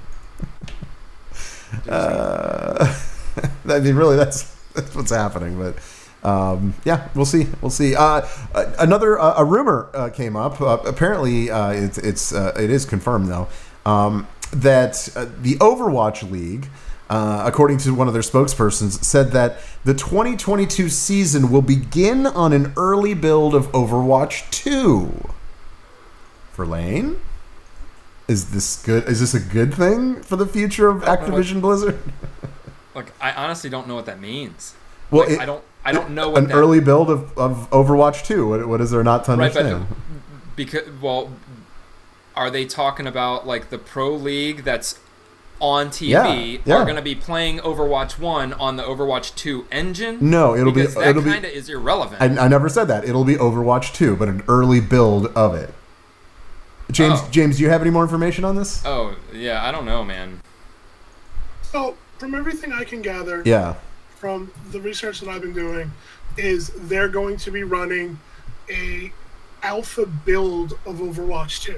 uh, I mean, really, that's that's what's happening. But um, yeah, we'll see. We'll see. Uh, another uh, a rumor uh, came up. Uh, apparently, uh, it's it's uh, it is confirmed though. Um, that uh, the Overwatch League, uh, according to one of their spokespersons, said that the twenty twenty-two season will begin on an early build of Overwatch two. For Lane? Is this good? Is this a good thing for the future of Activision Blizzard? Look, I honestly don't know what that means. Well, Like, it- I don't I don't know what An that, early build of, of Overwatch two. What, what is there not to right, understand? but because well, are they talking about like the pro league that's on T V Yeah, yeah. are going to be playing Overwatch one on the Overwatch two engine? No, it'll be- because that it'll be- kind of is irrelevant. I, I never said that. It'll be Overwatch two, but an early build of it. James, Oh. James, do you have any more information on this? oh yeah, I don't know, man. So, from everything I can gather, Yeah. from the research that I've been doing, is they're going to be running a alpha build of Overwatch two.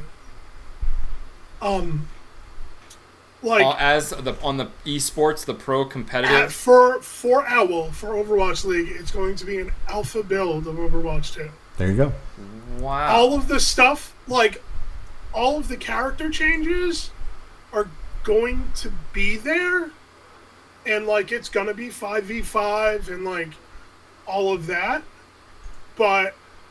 Um, like Uh, as the on the esports, the pro at, competitive. for for Owl for Overwatch League, it's going to be an alpha build of Overwatch two. There you go. Wow. All of the stuff, like all of the character changes, are going to be there, and like it's gonna be five v five and like all of that, but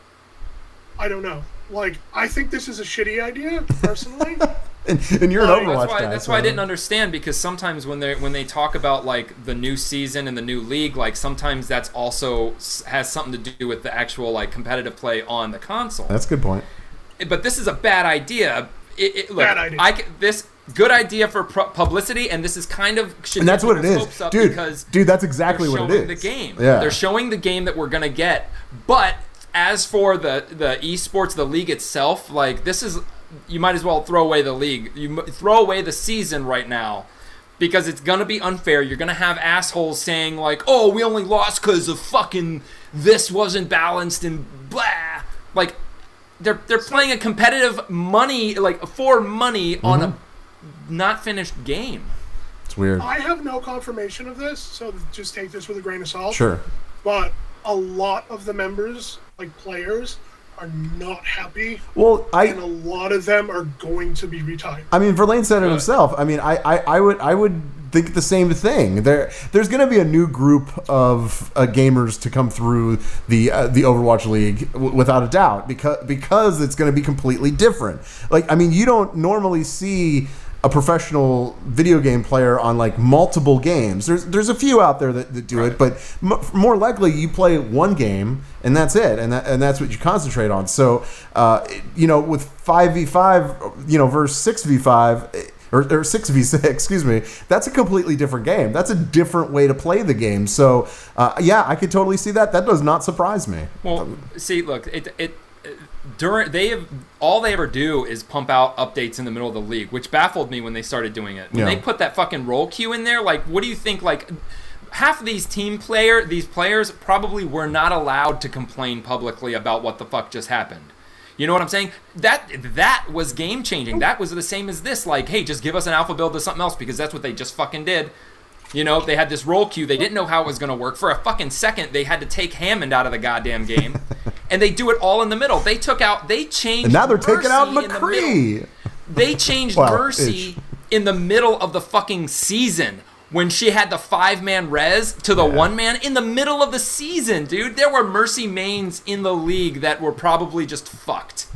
I don't know. Like, I think this is a shitty idea, personally. And, and you're an Like, Overwatch That's why, guy. that's so- why I didn't understand, because sometimes when they when they talk about like the new season and the new league, like sometimes that's also s- has something to do with the actual like competitive play on the console. That's a good point. But this is a bad idea. It, it, look, Bad idea. I c- this good idea for pro- publicity, and this is kind of should And that's get what it people's is. hopes up Dude, because dude, that's exactly they're what showing it is. the game. Yeah. They're showing the game that we're gonna get. But as for the the esports, the league itself, like this is, you might as well throw away the league. You m- throw away the season right now, because it's gonna be unfair. You're gonna have assholes saying like, "Oh, we only lost because of fucking this wasn't balanced and blah." Like they're they're playing a competitive money like for money on a not finished game. It's weird. I have no confirmation of this, so just take this with a grain of salt. Sure. But a lot of the members, like players, are not happy, Well, and a I lot of them are going to be retired. I mean, Verlaine said it Good. himself. I mean, I, I, I would I would think the same thing. There there's going to be a new group of uh, gamers to come through the uh, the Overwatch League w- without a doubt, because because it's going to be completely different. Like, I mean, you don't normally see a professional video game player on like multiple games. There's there's a few out there that, that do it, but m- more likely you play one game and that's it, and that, and that's what you concentrate on. So, uh, you know, with five v five, you know, versus six v five. Or, or six v six, excuse me, that's a completely different game. That's a different way to play the game. So, uh, yeah, I could totally see that. That does not surprise me. Well, see, look, it it during they have all they ever do is pump out updates in the middle of the league, which baffled me when they started doing it. When Yeah. they put that fucking roll queue in there, like, what do you think? Like, half of these team player these players probably were not allowed to complain publicly about what the fuck just happened. You know what I'm saying? That that was game changing. That was the same as this. Like, hey, just give us an alpha build to something else because that's what they just fucking did. You know, they had this roll queue. They didn't know how it was going to work. For a fucking second, they had to take Hammond out of the goddamn game. And they do it all in the middle. They took out, they changed And now they're Mercy taking out in the McCree. middle. They changed Well, Mercy ish. in the middle of the fucking season when she had the five-man res to the Yeah. one-man in the middle of the season, dude. There were Mercy mains in the league that were probably just fucked.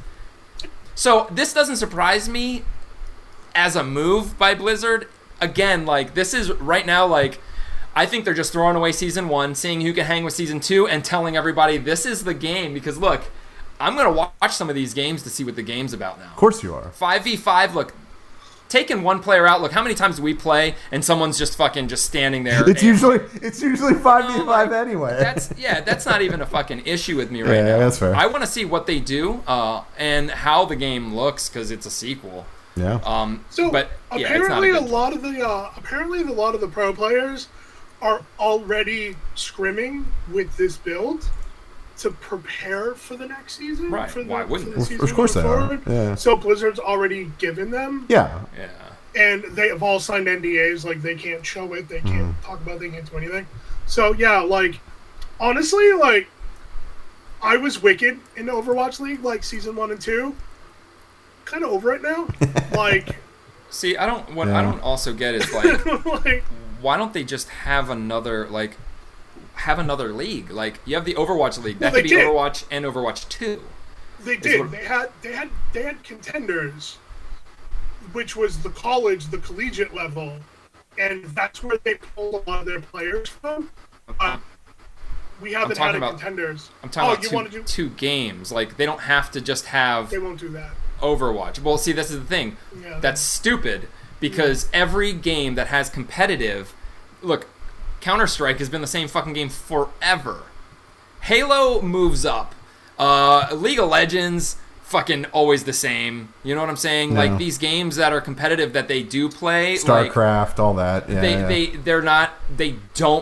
So this doesn't surprise me as a move by Blizzard. Again, like, this is right now, like, I think they're just throwing away season one, seeing who can hang with season two, and telling everybody this is the game. Because, look, I'm going to watch some of these games to see what the game's about now. Of course you are. five v five, look, taking one player out, look, how many times do we play and someone's just fucking just standing there? It's and, usually it's usually five v you know, five like, anyway. That's yeah, that's not even a fucking issue with me right Yeah, now. that's fair. I want to see what they do uh, and how the game looks because it's a sequel. Yeah. Um, So but yeah, it's not apparently, a, a, good- lot of the uh, apparently a lot of the pro players are already scrimming with this build to prepare for the next season. Right. For the, Why wouldn't for they? the Of season course going they are. forward. Yeah. So Blizzard's already given them, Yeah. Yeah. and they have all signed N D As. Like they can't show it, they can't Mm-hmm. talk about it, they can't do anything. So yeah, like honestly, like I was wicked in the Overwatch League, like season one and two. Kind of over it now. Like. See, I don't. What Yeah. I don't also get is like, like, why don't they just have another like, have another league? Like you have the Overwatch League. That Well, could they be did. Overwatch and Overwatch Two. they Is did. what- They had they had they had contenders, which was the college, the collegiate level, and that's where they pulled a lot of their players from. Uh, we haven't talking had a about- contenders. I'm talking oh, about you two, want to do? two games. Like they don't have to just have They won't do that. Overwatch. Well, see, this is the thing. Yeah. That's stupid because every game that has competitive, look, Counter-Strike has been the same fucking game forever. Halo moves up. Uh, League of Legends, fucking always the same. You know what I'm saying? No. Like these games that are competitive that they do play, like StarCraft, all that. Yeah. they yeah. they they're not they don't.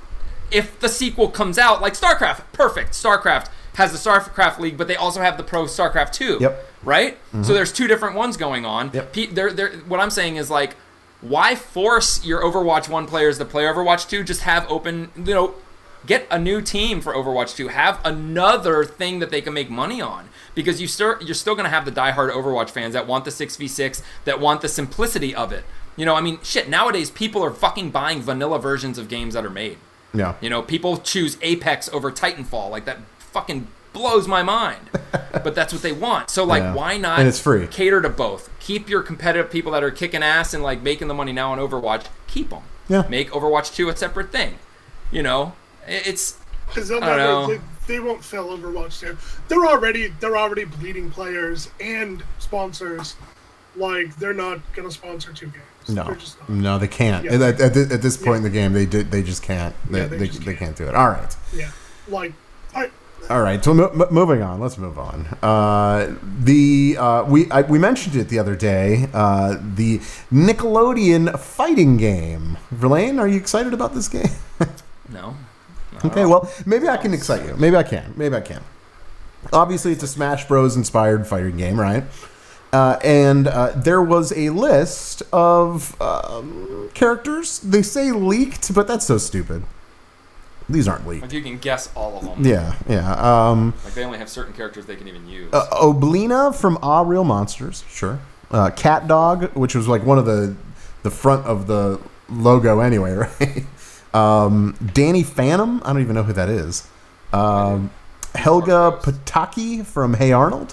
If the sequel comes out, like StarCraft, perfect. StarCraft has the StarCraft League, but they also have the Pro StarCraft two. Yep. Right? So there's two different ones going on. Yep. Pe- they're, they're, what I'm saying is like, why force your Overwatch one players to play Overwatch two? Just have open, you know, get a new team for Overwatch two. Have another thing that they can make money on. Because you still, you're still going to have the diehard Overwatch fans that want the six v six, that want the simplicity of it. You know, I mean, shit, nowadays people are fucking buying vanilla versions of games that are made. Yeah. You know, people choose Apex over Titanfall. Like, that fucking blows my mind. But that's what they want. So, like, Yeah. why not And it's free. cater to both? Keep your competitive people that are kicking ass and, like, making the money now on Overwatch. Keep them. Yeah. Make Overwatch two a separate thing. You know? I- It's... Because they'll I don't never, know. they, they won't fill Overwatch two. They're already they're already bleeding players and sponsors. Like they're not gonna sponsor two games. No, They're just not. no, they can't. Yeah. At, at, thi- at this point Yeah. in the game, they did. They just can't. They, Yeah, they they, just they can't. can't do it. All right. Yeah. Like I All right, so mo- mo- moving on. Let's move on. Uh, the uh, we I, we mentioned it the other day. Uh, the Nickelodeon fighting game. Verlaine, are you excited about this game? No. Okay, well, maybe I can excite you. Maybe I can. Maybe I can. Obviously, it's a Smash Bros. Inspired fighting game, right? Uh, and uh, there was a list of um, characters. They say leaked, but that's so stupid. These aren't leaked. Like, you can guess all of them. Yeah, yeah. Um, Like, they only have certain characters they can even use. uh, Oblina from Ah Real Monsters, sure. Uh, Cat Dog, which was like one of the the front of the logo anyway, right? Um, Danny Phantom, I don't even know who that is. Um, Helga Pataki from Hey Arnold.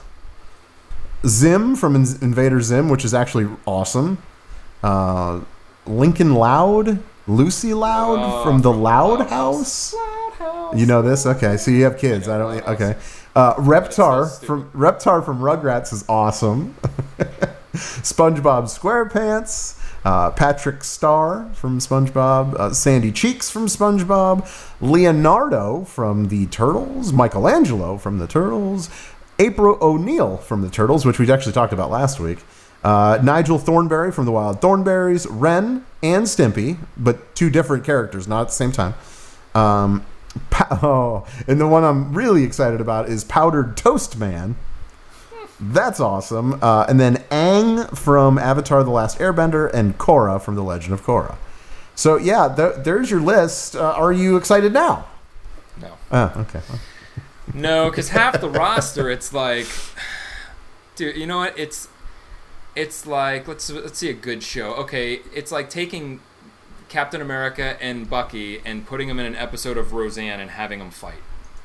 Zim from In- Invader Zim, which is actually awesome. Uh, Lincoln Loud, Lucy Loud Oh, from the from Loud Loud House. Loud House. You know this? Okay, so you have kids. I don't. Okay. Uh, Reptar so from Reptar from Rugrats is awesome. SpongeBob SquarePants. Uh, Patrick Star from SpongeBob, uh, Sandy Cheeks from SpongeBob, Leonardo from the Turtles, Michelangelo from the Turtles, April O'Neil from the Turtles, which we actually talked about last week, uh, Nigel Thornberry from the Wild Thornberries, Ren and Stimpy, but two different characters, not at the same time. Um, pa- oh, and the one I'm really excited about is Powdered Toast Man. That's awesome. Uh, and then Aang from Avatar: The Last Airbender and Korra from The Legend of Korra. So yeah, th- there's your list. Uh, are you excited now? No. Oh, okay. No, because half the roster, it's like, dude, you know what? It's it's like let's let's see a good show. Okay, it's like taking Captain America and Bucky and putting them in an episode of Roseanne and having them fight.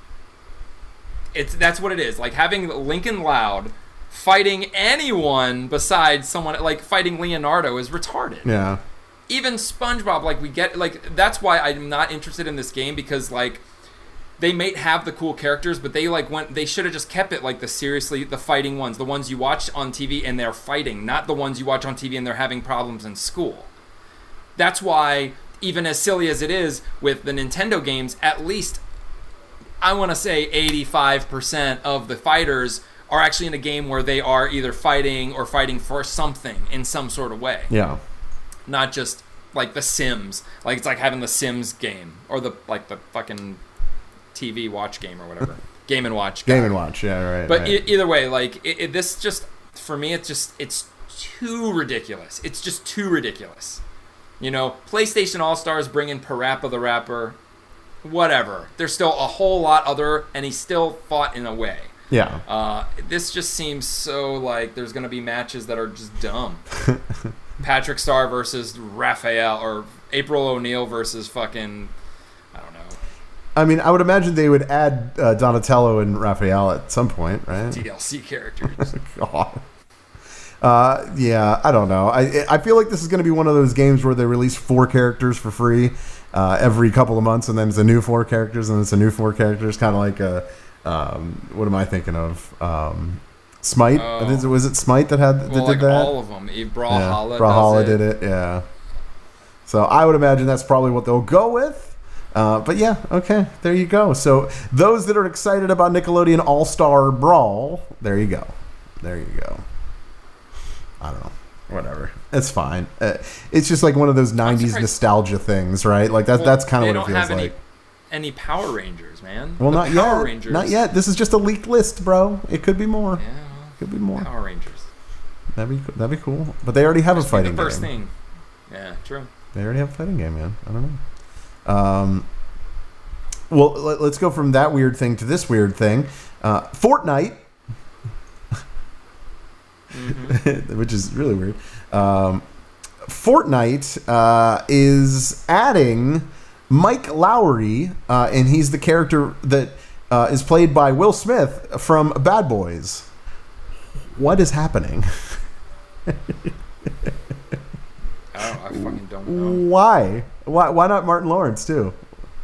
It's that's what it is. Like having Lincoln Loud fighting anyone besides someone, like fighting Leonardo is retarded. Yeah. Even SpongeBob, like we get, like that's why I'm not interested in this game, because like they may have the cool characters, but they like went, they should have just kept it like the seriously the fighting ones, the ones you watch on T V and they're fighting, not the ones you watch on T V and they're having problems in school. That's why, even as silly as it is with the Nintendo games, at least I want to say eighty-five percent of the fighters are actually in a game where they are either fighting or fighting for something in some sort of way. Yeah. Not just like the Sims. Like it's like having the Sims game or the like the fucking T V watch game or whatever. Game and Watch. Game and Watch. Yeah, right. But right. E- either way, like it, it, this just for me, it's just it's too ridiculous. It's just too ridiculous. You know, PlayStation All Stars bring in Parappa the Rapper. Whatever. There's still a whole lot other, and he still fought in a way. Yeah. Uh, this just seems so like there's going to be matches that are just dumb. Patrick Star versus Raphael, or April O'Neil versus fucking, I don't know. I mean, I would imagine they would add uh, Donatello and Raphael at some point, right? D L C characters. God. Uh, yeah, I don't know. I I feel like this is going to be one of those games where they release four characters for free uh, every couple of months, and then it's a new four characters, and it's a new four characters, kind of like a, um, what am I thinking of? Um, Smite? Oh. I think, was it Smite that had that well, did like that? all of them. Brawlhalla, yeah, Brawlhalla does it. did it, yeah. So I would imagine that's probably what they'll go with. Uh, but yeah, okay, there you go. So those that are excited about Nickelodeon All-Star Brawl, there you go. There you go. I don't know. Whatever. It's fine. Uh, it's just like one of those nineties nostalgia things, right? Like that, Well, that's kind of they what it don't feels have like. Any, any Power Rangers, man. Well, The not Power yet. Rangers. Not yet. This is just a leaked list, bro. It could be more. Yeah, Could be more. Power Rangers. That'd be that'd be cool. But they already have a Just be fighting the first game. thing. Yeah, true. They already have a fighting game, man. I don't know. Um, well, let, let's go from that weird thing to this weird thing. Uh, Fortnite, mm-hmm. which is really weird. Um, Fortnite uh, is adding Mike Lowry, uh, and he's the character that uh, is played by Will Smith from Bad Boys. What is happening? I, don't, I fucking don't know. Why? Why? Why not Martin Lawrence too?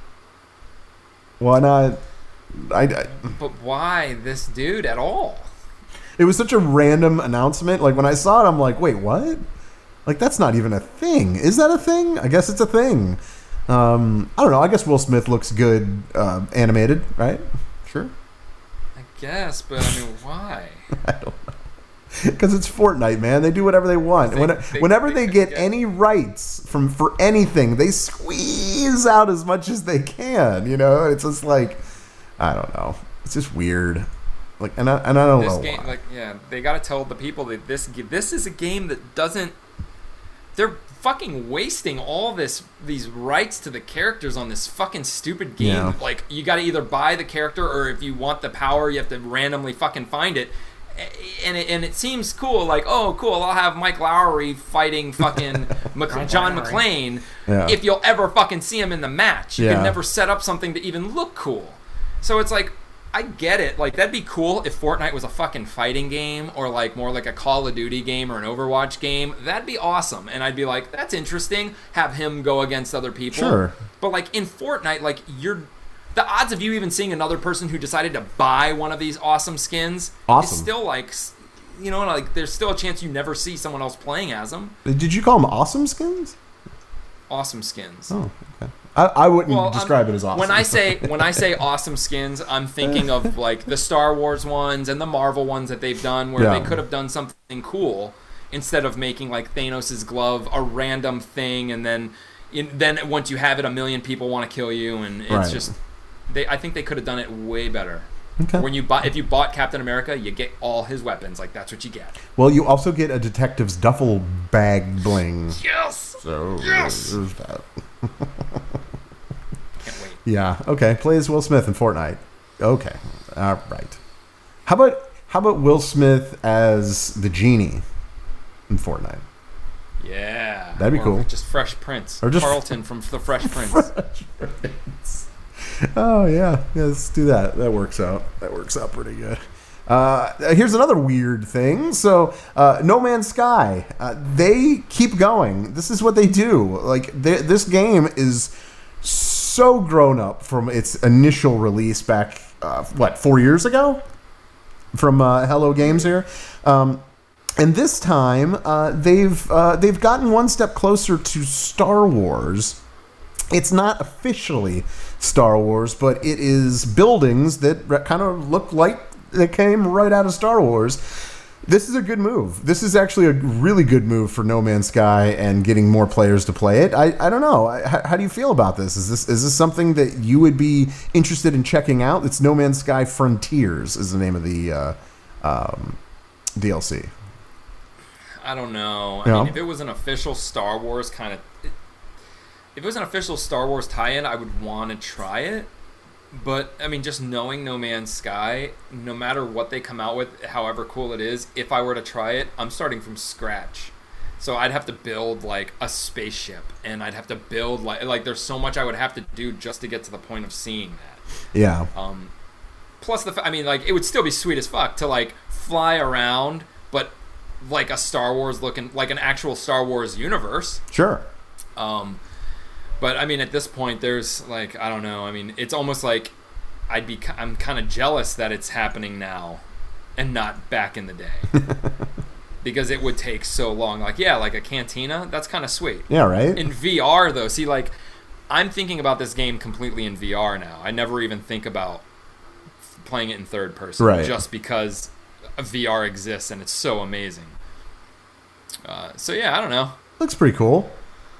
Why not? I, I. But why this dude at all? It was such a random announcement. Like when I saw it, I'm like, wait, what? Like that's not even a thing. Is that a thing? I guess it's a thing. Um, I don't know. I guess Will Smith looks good uh, animated, right? Sure. I guess, but I mean, why? I don't know. Because it's Fortnite, man. They do whatever they want. They, when, they, whenever they, they, they get, get any rights from for anything, they squeeze out as much as they can. You know, it's just like I don't know. It's just weird. Like, and I and I don't this know game, why. like, yeah, they got to tell the people that this this is a game that doesn't. They're fucking wasting all this these rights to the characters on this fucking stupid game. Yeah. Like, you got to either buy the character, or if you want the power, you have to randomly fucking find it. And it, and it seems cool, like, oh, cool, I'll have Mike Lowry fighting fucking Mc- John McClane Yeah. if you'll ever fucking see him in the match. You Yeah. can never set up something to even look cool. So it's like, I get it. Like, that'd be cool if Fortnite was a fucking fighting game, or like more like a Call of Duty game or an Overwatch game. That'd be awesome. And I'd be like, that's interesting. Have him go against other people. Sure. But like in Fortnite, like you're... The odds of you even seeing another person who decided to buy one of these awesome skins Awesome. is still like, you know, like there's still a chance you never see someone else playing as them. Did you call them awesome skins? Awesome skins. Oh, okay. I, I wouldn't Well, describe I'm- it as awesome. When I say when I say awesome skins, I'm thinking of like the Star Wars ones and the Marvel ones that they've done, where Yeah. they could have done something cool instead of making like Thanos' glove a random thing, and then in, then once you have it, a million people want to kill you, and it's Right. just they. I think they could have done it way better. Okay. When you buy, if you bought Captain America, you get all his weapons. Like that's what you get. Well, you also get a detective's duffel bag bling. Yes. So Yes! there's that. Can't wait. Yeah. Okay. Play as Will Smith in Fortnite. Okay. All right. How about how about Will Smith as the genie in Fortnite? Yeah. That'd be Or cool. Just Fresh Prince. Or just- Carlton from The Fresh Prince. Fresh Prince. Oh yeah. yeah, let's do that. That works out. That works out pretty good. Uh, here's another weird thing. So, uh, No Man's Sky, uh, they keep going. This is what they do. Like they, this game is so grown up from its initial release back, uh, what, four years ago, from uh, Hello Games here. Um, And this time, uh, they've uh, they've gotten one step closer to Star Wars. It's not officially Star Wars, but it is buildings that kind of look like they came right out of Star Wars. This is a good move. This is actually a really good move for No Man's Sky and getting more players to play it. I, I don't know. I, how, how do you feel about this? Is this is this something that you would be interested in checking out? It's No Man's Sky Frontiers is the name of the uh, um, D L C. I don't know. I Yeah. mean, if it was an official Star Wars kind of, if it was an official Star Wars tie-in, I would want to try it. But I mean, just knowing No Man's Sky, no matter what they come out with, however cool it is, if I were to try it, I'm starting from scratch. So I'd have to build like a spaceship, and I'd have to build like like there's so much I would have to do just to get to the point of seeing that. Yeah. Um, plus the, fa- I mean, like it would still be sweet as fuck to like fly around, but like a Star Wars looking, like an actual Star Wars universe. Sure. Um, but I mean, at this point, there's like, I don't know. I mean, it's almost like I'd be, I'm kind of jealous that it's happening now and not back in the day. Because it would take so long. Like, yeah, like a cantina, that's kind of sweet. Yeah, right? In V R, though, see, like, I'm thinking about this game completely in V R now. I never even think about playing it in third person. Right. Just because V R exists and it's so amazing. Uh, so, yeah, I don't know. Looks pretty cool.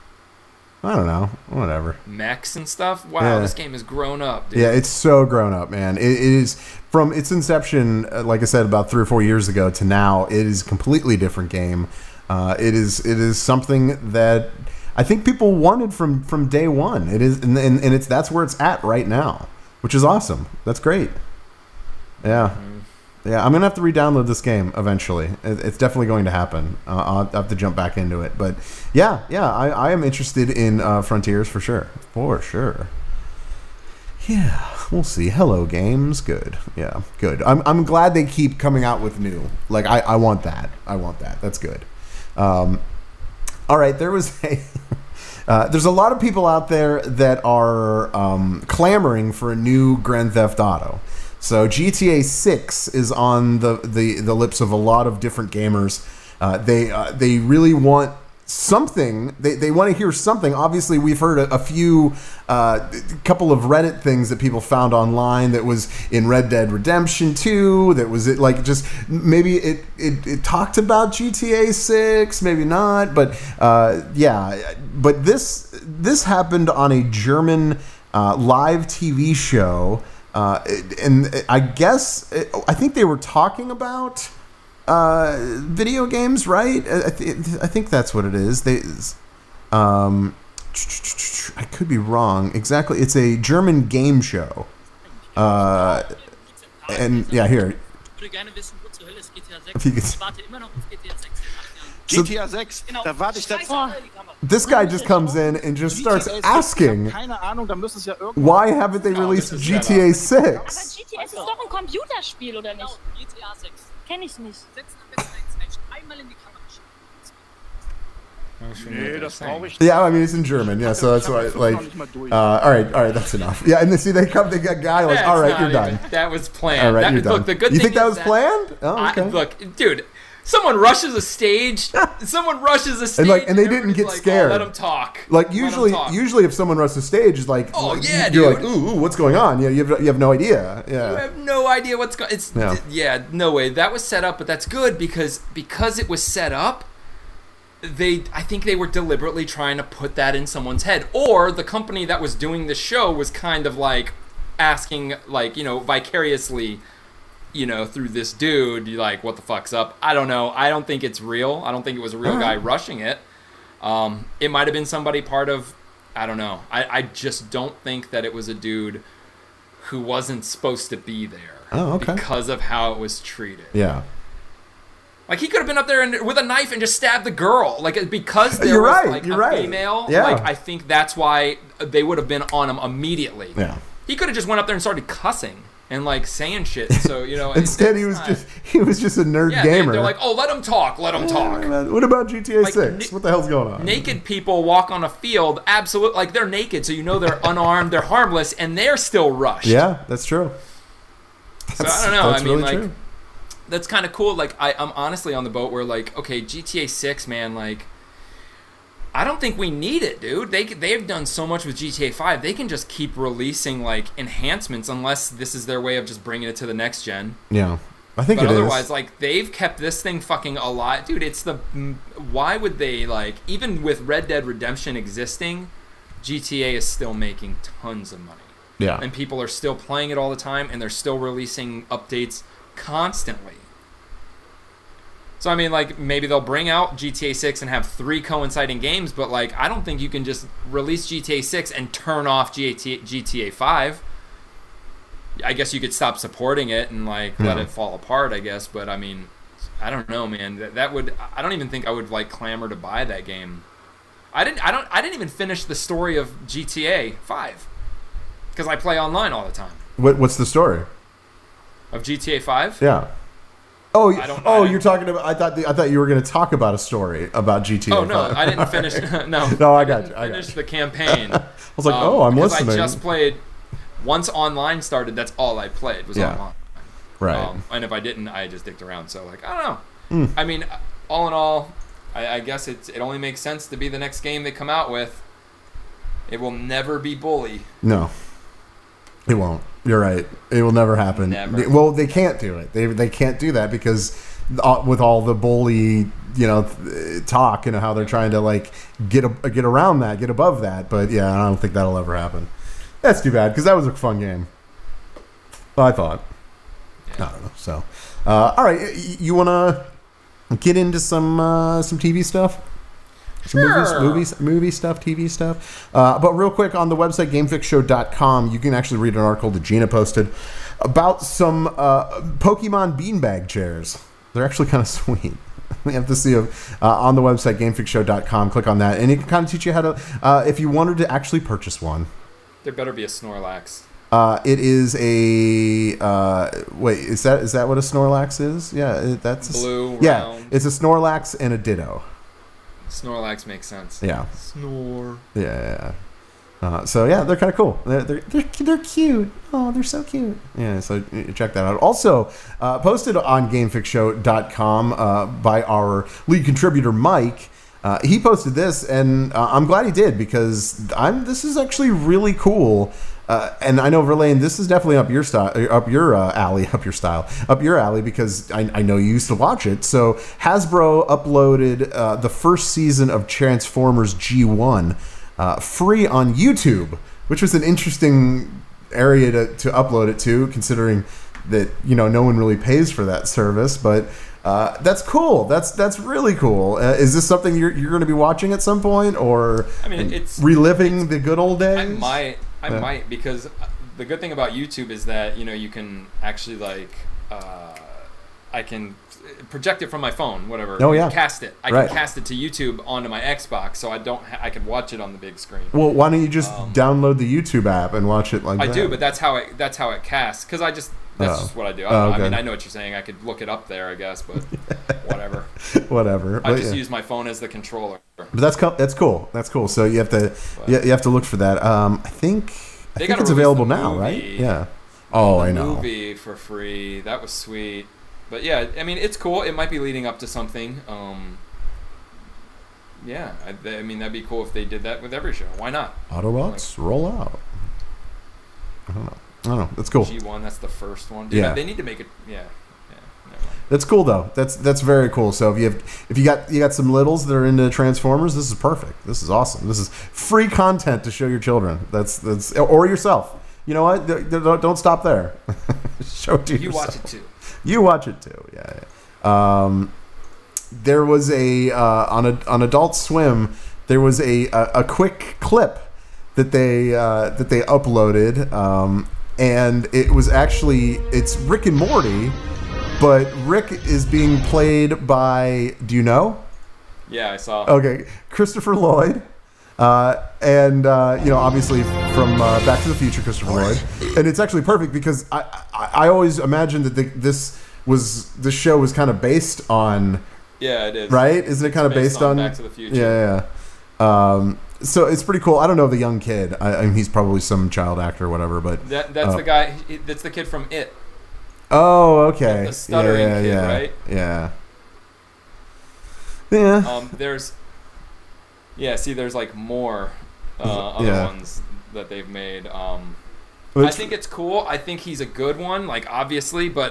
I don't know. Whatever. Mechs and stuff. Wow, Yeah. this game has grown up, dude. Yeah, it's so grown up, man. It, it is from its inception, uh, like I said, about three or four years ago to now. It is a completely different game. Uh, it is it is something that I think people wanted from, from day one. It is, and, and, and it's that's where it's at right now, which is awesome. That's great. Yeah, Mm-hmm. yeah. I'm gonna have to re-download this game eventually. It, it's definitely going to happen. Uh, I'll have to jump back into it. But yeah, yeah, I, I am interested in uh, Frontiers for sure, for sure. Yeah, we'll see. Hello Games, good. Yeah, good. I'm I'm glad they keep coming out with new. Like I, I want that. I want that. That's good. Um, all right, there was a. Uh, there's a lot of people out there that are um, clamoring for a new Grand Theft Auto. So G T A six is on the, the, the lips of a lot of different gamers. Uh, they uh, they really want something. They, they want to hear something. Obviously, we've heard a, a few, uh, couple of Reddit things that people found online that was in Red Dead Redemption two. That was it, like just maybe it, it, it talked about G T A six, maybe not. But uh, yeah, but this this happened on a German uh, live T V show. Uh, and I guess I think they were talking about uh, video games, right? I, th- I think that's what it is. They, um, I could be wrong. Exactly, it's a German game show. Uh, and yeah, here. If you could. G T A six, da warte ich seit... This guy just comes in and just starts asking, why haven't they released G T A six? Aber G T A ist doch ein Computerspiel, oder nicht? G T A six. Kenn ich nicht. Einmal in die Nee, das brauche ich. Yeah, I mean it's in German. Yeah, so that's why. Like, uh, all right, all right, that's enough. Yeah, and then see they come, they got guy like, That's all right, not you're done. even- That was planned. All right, that, you're done. Look, the good you thing think that is was planned? Oh, okay. I, look, dude, someone rushes a stage. someone rushes a stage, And like, and they didn't everybody's get like, scared. Oh, let them talk. Like Let 'em usually, talk. usually if someone rushes the stage, it's like, Oh, like, yeah, you're dude. like, ooh, ooh, what's going on? Yeah, you have, you have no idea. Yeah. You have no idea what's going. It's Yeah. yeah. yeah, no way. That was set up, but that's good because because it was set up. They, I think they were deliberately trying to put that in someone's head, or the company that was doing the show was kind of like, asking, like, you know, vicariously, you know, through this dude, you're like, what the fuck's up? I don't know. I don't think it's real. I don't think it was a real guy rushing it. Um, it might have been somebody part of, I don't know. I, I just don't think that it was a dude who wasn't supposed to be there. Oh, okay. Because of how it was treated. Yeah. Like, he could have been up there and, with a knife and just stabbed the girl. Like, because there you're was, right, like, you're a right. female, Yeah. like, I think that's why they would have been on him immediately. Yeah. He could have just went up there and started cussing and, like, saying shit. So, you know. Instead, he was not, just he was just a nerd yeah, gamer. They, they're like, oh, let him talk, let him talk. What about G T A Like, six? na- What the hell's going on? Naked people walk on a field, absolute, like, they're naked, so you know they're unarmed, they're harmless, and they're still rushed. Yeah, that's true. So That's, I don't know. I that's mean, really like, true. that's kind of cool. Like, I, I'm honestly on the boat where, like, okay, G T A six, man, like, I don't think we need it, dude. They they've done so much with G T A five. They can just keep releasing, like, enhancements unless this is their way of just bringing it to the next gen. Yeah, I think but it otherwise, is. like, they've kept this thing fucking alive, dude. It's the why would they, like, even with Red Dead Redemption existing, G T A is still making tons of money. Yeah. And people are still playing it all the time, and they're still releasing updates constantly. So, I mean, like, maybe they'll bring out G T A six and have three coinciding games, but, like, I don't think you can just release G T A six and turn off G T A five. I guess you could stop supporting it and, like, Yeah. let it fall apart, I guess. But, I mean, I don't know, man. That, that would... I don't even think I would, like, clamor to buy that game. I didn't, I don't, I didn't even finish the story of G T A five. Because I play online all the time. What, what's the story Of G T A five? Yeah. Oh, I don't- oh, I- you're talking about. I thought the, I thought you were going to talk about a story about G T A. Oh no, five. I didn't finish. no, No, I got didn't you, I got finish you. the campaign. I was like, oh, I'm because listening. I just played. Once online started, that's all I played was Yeah. online. Right. Um, and if I didn't, I just dicked around. So, like, I don't know. Mm. I mean, all in all, I, I guess it's, it only makes sense to be the next game they come out with. It will never be Bully. No, it won't. You're right. It will never happen. Never. Well, they can't do it. They they can't do that because uh, with all the bully, you know, th- talk, you know, how they're trying to like get a, get around that, get above that. But yeah, I don't think that'll ever happen. That's too bad because that was a fun game. I thought. Yeah. I don't know. So, uh, all right, y- you want to get into some uh, some T V stuff? Some Sure. movies, movies, movie stuff, T V stuff. Uh, but real quick, on the website game fix show dot com, you can actually read an article that Gina posted about some uh, Pokemon beanbag chairs. They're actually kind of sweet. We have to see them uh, on the website game fix show dot com. Click on that, and it can kind of teach you how to, uh, if you wanted to actually purchase one. There better be a Snorlax. Uh, it is a uh, wait. Is that is that what a Snorlax is? Yeah, it, that's a, Blue, yeah. round. It's a Snorlax and a Ditto. Snorlax makes sense. Yeah. Snore. Yeah. yeah, yeah. Uh, so yeah, they're kind of cool. They're, they're they're they're cute. Oh, they're so cute. Yeah. So you check that out. Also uh, posted on game fix show dot com uh, by our lead contributor Mike. Uh, he posted this, and uh, I'm glad he did because I'm. This is actually really cool. Uh, and I know Verlaine, this is definitely up your style, up your uh, alley, up your style, up your alley because I, I know you used to watch it. So Hasbro uploaded uh, the first season of Transformers G one uh, free on YouTube, which was an interesting area to, to upload it to, considering that you know no one really pays for that service. But uh, that's cool. That's that's really cool. Uh, is this something you're you're going to be watching at some point, or I mean, it's reliving it's, the good old days? I might. I Yeah. might, because the good thing about YouTube is that, you know, you can actually, like, uh, I can project it from my phone, whatever. Oh, yeah. Cast it. I Right. can cast it to YouTube onto my Xbox, so I don't. Ha- I can watch it on the big screen. Well, why don't you just Um, download the YouTube app and watch it like I that? do, but that's how it. That's how it casts. Because I just. That's Oh. just what I do. I, Oh, don't know. okay. I mean, I know what you're saying. I could look it up there, I guess, but whatever. Whatever. I But, just yeah. use my phone as the controller. But that's co- that's cool. That's cool. So you have to you, you have to look for that. Um, I think I They think gotta it's release available the now, right? movie. Yeah. Oh, The I know. Movie for free. That was sweet. But yeah, I mean, it's cool. It might be leading up to something. Um, yeah, I, I mean, that'd be cool if they did that with every show. Why not? Autobots roll out. I don't know. I don't know. That's cool. G one, that's the first one. Dude, Yeah. They need to make it. Yeah. Yeah. Never mind. That's cool though. That's that's very cool. So if you have if you got you got some littles that are into Transformers, this is perfect. This is awesome. This is free content to show your children. That's that's or yourself. you know what? D- d- don't, don't stop there. Show it to You yourself. watch it too. You watch it too. Yeah. yeah. Um, there was a uh, on a on Adult Swim. There was a a, a quick clip that they uh, that they uploaded, um, and it was actually it's Rick and Morty, but Rick is being played by. Do you know? Yeah, I saw. Okay, Christopher Lloyd. Uh, and uh, you know, obviously from uh, Back to the Future, Christopher Lloyd, and it's actually perfect because I I, I always imagined that the, this was this show was kind of based on Yeah, it is. right, isn't it kind of based, based on on Back to the Future. Yeah, yeah. Um, so it's pretty cool. I don't know the young kid. I, I mean, he's probably some child actor or whatever, but That, that's uh, the guy. he- That's the kid from It. Oh, okay. The stuttering yeah, yeah, kid, yeah. right? Yeah. Yeah. Um, there's, yeah. See, there's like more uh, other Yeah. ones that they've made. Um, Well, I it's- think it's cool. I think he's a good one, like obviously, but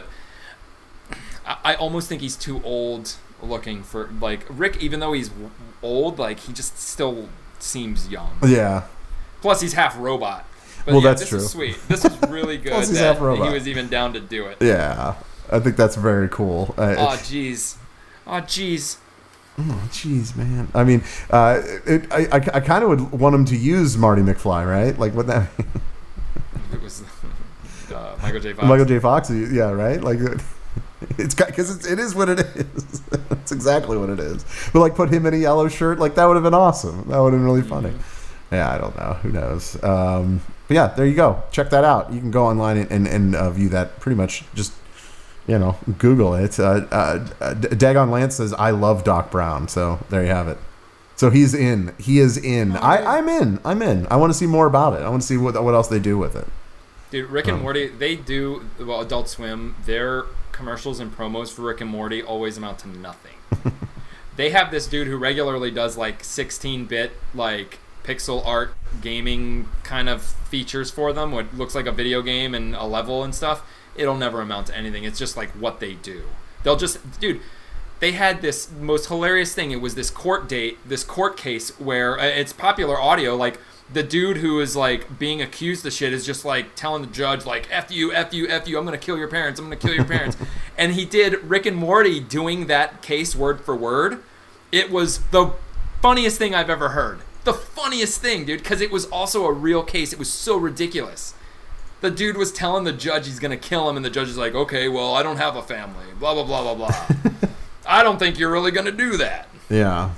I, I almost think he's too old looking for like Rick. Even though he's w- old, like he just still seems young. Yeah. Plus, he's half robot. But Well, yeah, that's this true. is sweet. This is really good Plus he's that half robot. he was even down to do it. Yeah. I think that's very cool. Uh, Oh, jeez. Oh, jeez. Oh, jeez, man. I mean, uh, it, I, I, I kind of would want him to use Marty McFly, right? Like, what that mean? It was uh, Michael J. Fox. Michael J. Fox, yeah, right? Like, it's because it's, it is what it is. It's exactly what it is. But, like, put him in a yellow shirt, like, that would have been awesome. That would have been really funny. Mm-hmm. Yeah, I don't know. Who knows? Um, but, yeah, there you go. Check that out. You can go online and, and, and uh, view that pretty much just... You know, Google it. Uh, uh, Dagon Lance says, I love Doc Brown. So there you have it. So he's in. He is in. I, I'm in. I'm in. I want to see more about it. I want to see what what else they do with it. Dude, Rick and Um, Morty, they do, well, Adult Swim, their commercials and promos for Rick and Morty always amount to nothing. They have this dude who regularly does like sixteen-bit, like, pixel art gaming kind of features for them, what looks like a video game and a level and stuff. It'll never amount to anything. It's just like what they do. They'll just, dude, they had this most hilarious thing. It was this court date, this court case where uh, it's popular audio. Like the dude who is like being accused of shit is just like telling the judge like, F you, F you, F you, I'm going to kill your parents. I'm going to kill your parents. And he did Rick and Morty doing that case word for word. It was the funniest thing I've ever heard. The funniest thing, dude, because it was also a real case. It was so ridiculous. The dude was telling the judge he's going to kill him, and the judge is like, okay, well, I don't have a family, blah, blah, blah, blah, blah. I don't think you're really going to do that. Yeah.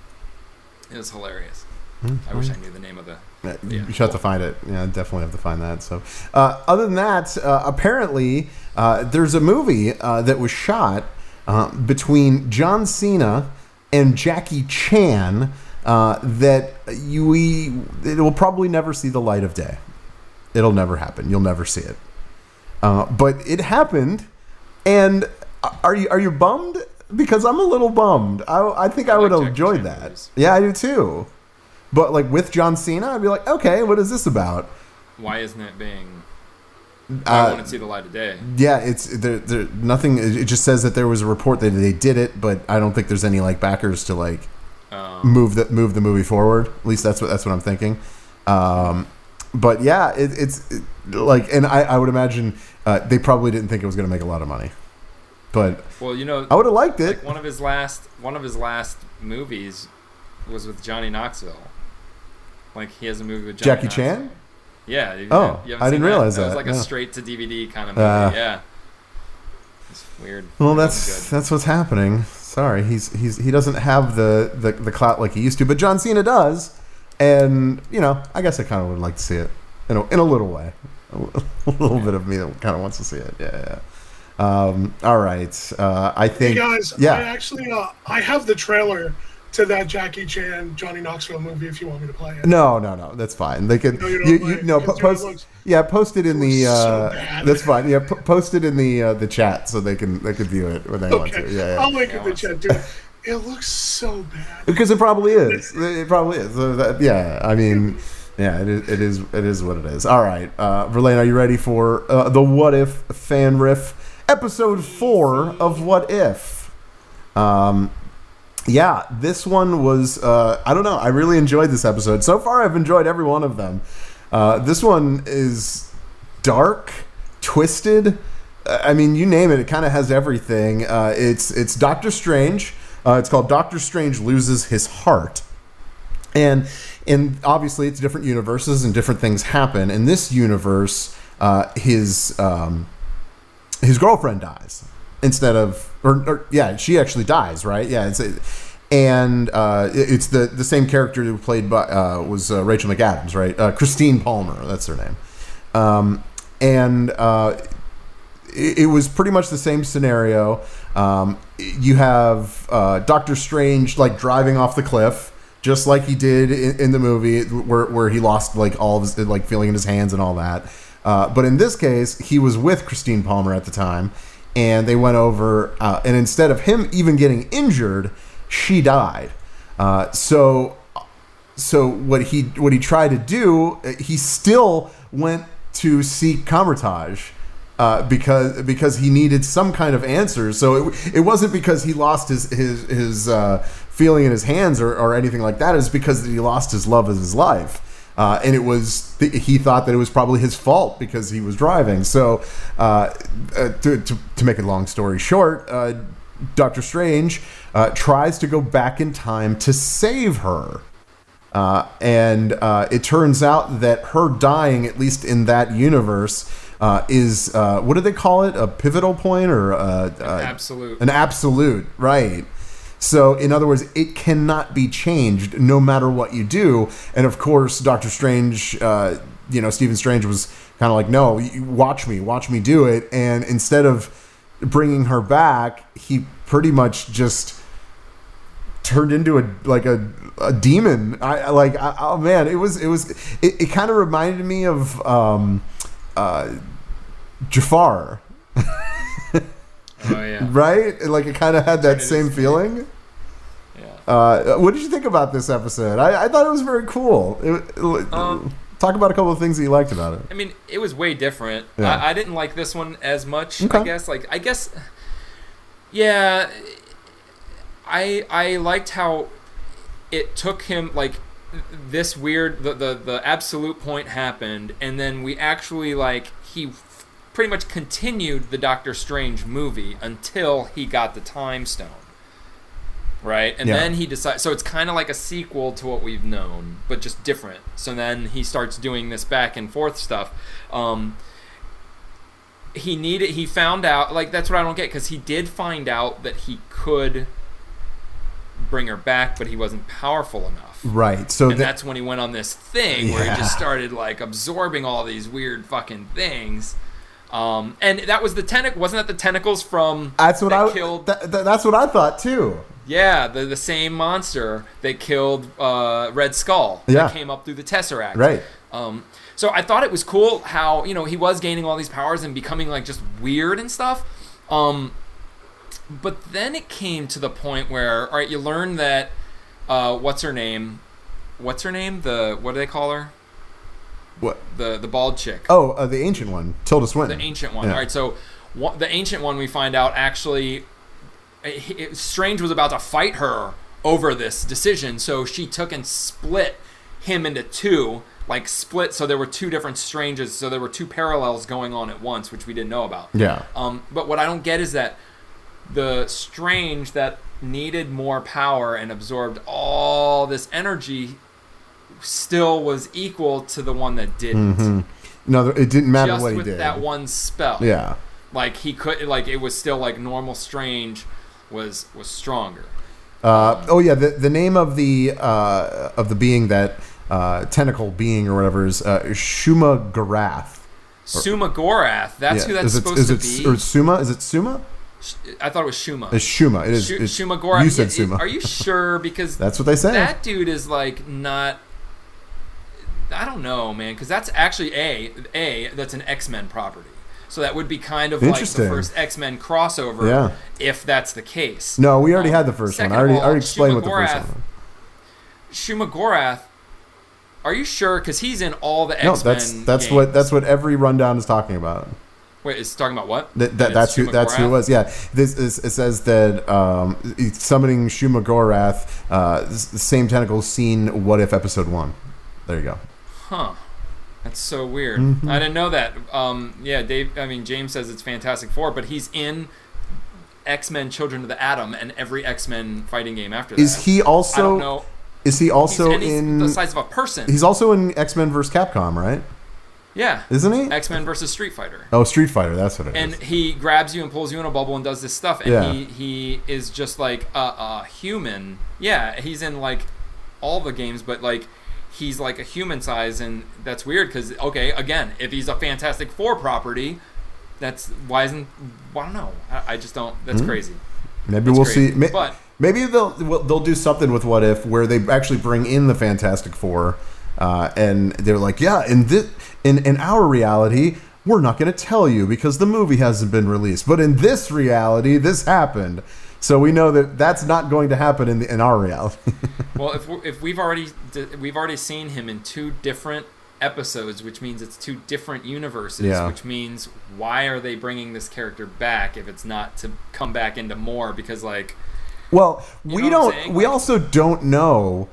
It was hilarious. Mm-hmm. I wish I knew the name of the... Yeah, Yeah. you should have to find it. Yeah, definitely have to find that. So, uh, other than that, uh, apparently, uh, there's a movie uh, that was shot uh, between John Cena and Jackie Chan uh, that you we it will probably never see the light of day. It'll never happen. You'll never see it. Uh, but it happened, and are you are you bummed? Because I'm a little bummed. I, I think I, I would like have Jackie enjoyed Chan that. movies. Yeah, I do too. But like with John Cena, I'd be like, okay, what is this about? Why isn't it being... Uh, I want to see the light of day. Yeah, it's there. There nothing. It just says that there was a report that they did it, but I don't think there's any like backers to like Um, move the move the movie forward. At least that's what that's what I'm thinking. Um, but yeah, it, it's it, like, and I, I would imagine uh, they probably didn't think it was going to make a lot of money, but well, you know, I would have liked it. Like one of his last, one of his last movies was with Johnny Knoxville. Like he has a movie with Johnny Jackie Knoxville. Chan. Yeah. You, Oh, you haven't I seen didn't realize It that, was like no. a straight to D V D kind of movie. Uh, yeah. It's weird. Well, It that's wasn't that's what's happening. Sorry, he's he's he doesn't have the, the, the clout like he used to, but John Cena does, and you know, I guess I kind of would like to see it in a, in a little way, a, a little bit of me that kind of wants to see it. Yeah, yeah. Um, all right, uh, I Hey think. guys, yeah. I actually uh, I have the trailer to that Jackie Chan Johnny Knoxville movie if you want me to play it. No, no, no. That's fine. They can. No, You, you don't you, play it. no, Because po- it post. looks- Yeah, post it in the. looks so Uh, bad. that's fine. Yeah, po- post it in the uh, the chat so they can they can view it when they want Okay, to. Yeah, yeah. I'll link in the chat, dude. It looks so bad. Because it probably is. It probably is. So that, yeah, I mean, yeah, it is, it is. It is what it is. All right, uh, Verlaine, are you ready for uh, the What If fan riff, episode four of What If? Um, yeah, this one was. Uh, I don't know. I really enjoyed this episode. So far, I've enjoyed every one of them. Uh, this one is dark, twisted. I mean, you name it. It kind of has everything. Uh, it's it's Doctor Strange. Uh, it's called Doctor Strange Loses His Heart. And and obviously it's different universes and different things happen. In this universe, uh, his um, his girlfriend dies instead of, or, or yeah, she actually dies, right? Yeah, it's and uh, it's the the same character who played by uh, was uh, Rachel McAdams, right? Uh, Christine Palmer, that's her name. Um, and uh, it, it was pretty much the same scenario. Um, you have uh, Doctor Strange like driving off the cliff. Just like he did in, in the movie, where where he lost like all of his like feeling in his hands and all that. Uh, but in this case, he was with Christine Palmer at the time, and they went over. Uh, and instead of him even getting injured, she died. Uh, so, so what he what he tried to do, he still went to seek Kamar-Taj. Uh, because because he needed some kind of answer. So it, it wasn't because he lost his his his uh, feeling in his hands or, or anything like that. It was because he lost his love of his life, uh, and it was he thought that it was probably his fault because he was driving. So uh, uh, to, to to make a long story short, uh, Doctor Strange uh, tries to go back in time to save her. Uh, and uh, it turns out that her dying, at least in that universe, uh, is uh, what do they call it? A pivotal point or uh, an uh, absolute? An absolute, right? So, in other words, it cannot be changed no matter what you do. And of course, Doctor Strange, uh, you know, Stephen Strange was kind of like, "No, watch me, watch me do it." And instead of bringing her back, he pretty much just turned into a like a, a demon. I like I, oh man, it was it was it, it kind of reminded me of um, uh, Jafar. Oh yeah, right? Like it kind of had that same feeling. Yeah. Uh, what did you think about this episode? I, I thought it was very cool. It, it, um, talk about a couple of things that you liked about it. I mean, it was way different. Yeah. I, I didn't like this one as much. Okay. I guess. Like I guess. Yeah. I I liked how it took him like this weird the, the the absolute point happened, and then we actually like he f- pretty much continued the Doctor Strange movie until he got the Time Stone, right? And Yeah. then he decided. So it's kind of like a sequel to what we've known, but just different. So then he starts doing this back and forth stuff. Um, he needed. He found out like that's what I don't get because he did find out that he could bring her back, but he wasn't powerful enough. Right. So and that, that's when he went on this thing where Yeah. he just started like absorbing all these weird fucking things. Um, and that was the tentacle. Wasn't that the tentacles from? that's what that I killed. That, that, that's what I thought too. Yeah, the the same monster that killed uh, Red Skull. Yeah. That came up through the Tesseract. Right. Um, so I thought it was cool how you know he was gaining all these powers and becoming like just weird and stuff. Um, But then it came to the point where, all right, you learn that, uh, what's her name? What's her name? The what do they call her? What? The the bald chick. Oh, uh, the ancient one, Tilda Swinton. The ancient one. Yeah. All right, so what, the ancient one we find out actually, it, it, Strange was about to fight her over this decision, so she took and split him into two, like split. So there were two different Stranges. So there were two parallels going on at once, which we didn't know about. Yeah. Um, but what I don't get is that the Strange that needed more power and absorbed all this energy still was equal to the one that didn't. Mm-hmm. No, it didn't matter Just what he with did. that one spell. Yeah. Like he could, like it was still like normal Strange was was stronger. Uh, oh yeah, the the name of the uh, of the being that uh, tentacle being or whatever is uh, Shuma Gorath. Suma Gorath. That's yeah. who that's is it, supposed is to it, be. Or Suma? Is it Suma? I thought it was Shuma. It's Shuma. It is. Sh- it's, Shuma Gorath. You said Yeah, Suma. Are you sure? Because that's what they say. That dude is like not. I don't know, man. Because that's actually a a that's an X-Men property. So that would be kind of like the first X-Men crossover. Yeah. If that's the case. No, we already um, had the first one. I second already, of all, I already explained Shuma what the first Gorath- one was. Shuma Gorath. Are you sure? Because he's in all the No, X-Men. that's that's games. what that's what every rundown is talking about. Wait, it's talking about what? That, that, And that's it's who Shuma that's who it Gorath? was. Yeah, this is it says that um, summoning Shuma Gorath, uh, the same tentacles seen What If episode one. There you go. Huh. That's so weird. Mm-hmm. I didn't know that. Um, yeah, Dave. I mean, James says it's Fantastic Four, but he's in X-Men: Children of the Atom and every X-Men fighting game after that. Is he also? I don't know. Is he also he's, and he's in the size of a person? He's also in X-Men versus Capcom, right? Yeah, isn't he? X-Men versus Street Fighter. Oh, Street Fighter. That's what it and is. And he grabs you and pulls you in a bubble and does this stuff, and yeah. he he is just like a, a human. Yeah, he's in like all the games, but like. He's like a human size, and that's weird because, okay, again, if he's a Fantastic Four property, that's why isn't I don't know. I, I just don't. That's mm-hmm. crazy. Maybe that's we'll crazy. see. May, but maybe they'll they'll do something with What If where they actually bring in the Fantastic Four, uh, and they're like, yeah, in this in in our reality, we're not going to tell you because the movie hasn't been released, but in this reality, this happened. So we know that that's not going to happen in the, in our reality. Well, if we're, if we've already we've already seen him in two different episodes, which means it's two different universes. Yeah. Which means why are they bringing this character back if it's not to come back into more? Because like, well, you we know don't. We like, also don't know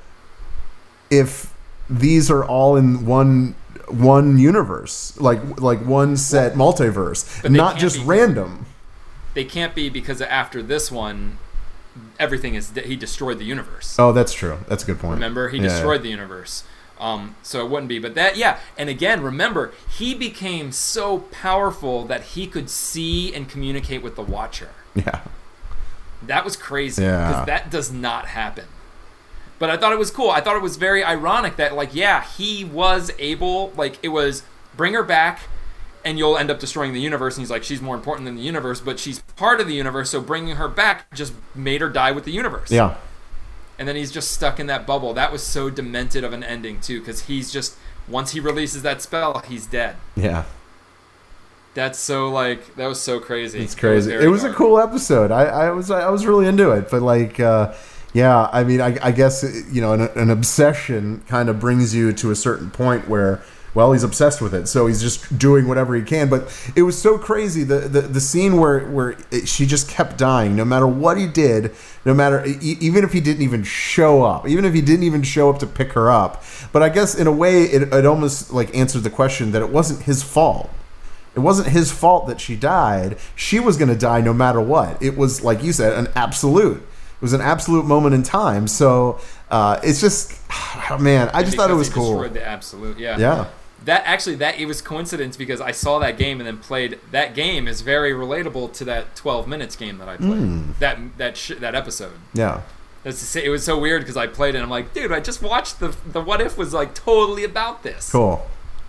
if these are all in one one universe, like like one set well, multiverse, not just be, random. They can't be because after this one, everything is he destroyed the universe. Oh, that's true. That's a good point. Remember, he yeah. destroyed the universe. Um, so it wouldn't be. But that, yeah. And again, remember, he became so powerful that he could see and communicate with the Watcher. Yeah. That was crazy. Yeah. Because that does not happen. But I thought it was cool. I thought it was very ironic that, like, yeah, he was able, like, it was bring her back and you'll end up destroying the universe. And he's like, she's more important than the universe, but she's part of the universe, so bringing her back just made her die with the universe. Yeah. And then he's just stuck in that bubble. That was so demented of an ending, too, because he's just, once he releases that spell, he's dead. Yeah. That's so, like, that was so crazy. It's crazy. It was, it was a cool episode. I, I was I was really into it. But, like, uh, yeah, I mean, I, I guess, you know, an, an obsession kind of brings you to a certain point where, well, he's obsessed with it, so he's just doing whatever he can. But it was so crazy, the the, the scene where, where it, she just kept dying, no matter what he did, no matter, e- even if he didn't even show up, even if he didn't even show up to pick her up. But I guess in a way, it, it almost like answered the question that it wasn't his fault. It wasn't his fault that she died. She was going to die no matter what. It was, like you said, an absolute. It was an absolute moment in time. So uh, it's just, oh, man, I just thought it was cool. Destroyed the absolute, yeah. Yeah. That actually, that it was coincidence because I saw that game and then played. That game is very relatable to that twelve minutes game that I played. Mm. That that sh- that episode. Yeah. That's to say, it was so weird because I played it and I'm like, dude, I just watched the the What If was like totally about this. Cool.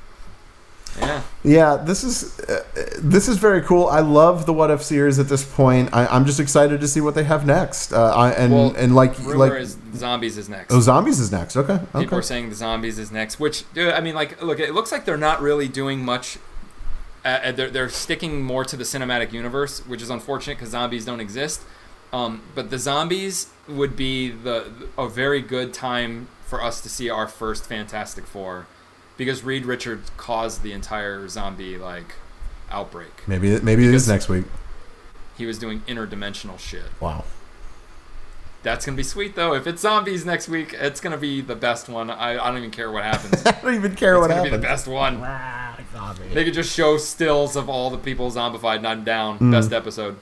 Yeah. Yeah, this is uh, this is very cool. I love the What If series at this point. I, I'm just excited to see what they have next. Uh, I, and well, and like rumor like is Zombies is next. Oh, Zombies is next. Okay. People okay. are saying the Zombies is next, which dude, I mean, like, look, it looks like they're not really doing much. Uh, they're they're sticking more to the cinematic universe, which is unfortunate because zombies don't exist. Um, but the Zombies would be the a very good time for us to see our first Fantastic Four. Because Reed Richards caused the entire zombie like outbreak. Maybe it, maybe it is next week. He was doing interdimensional shit. Wow. That's gonna be sweet though. If it's zombies next week, it's gonna be the best one. I, I don't even care what happens. I don't even care it's what happens. happens. It's gonna be the best one. Ah, they could just show stills of all the people zombified and I'm down. Mm. Best episode.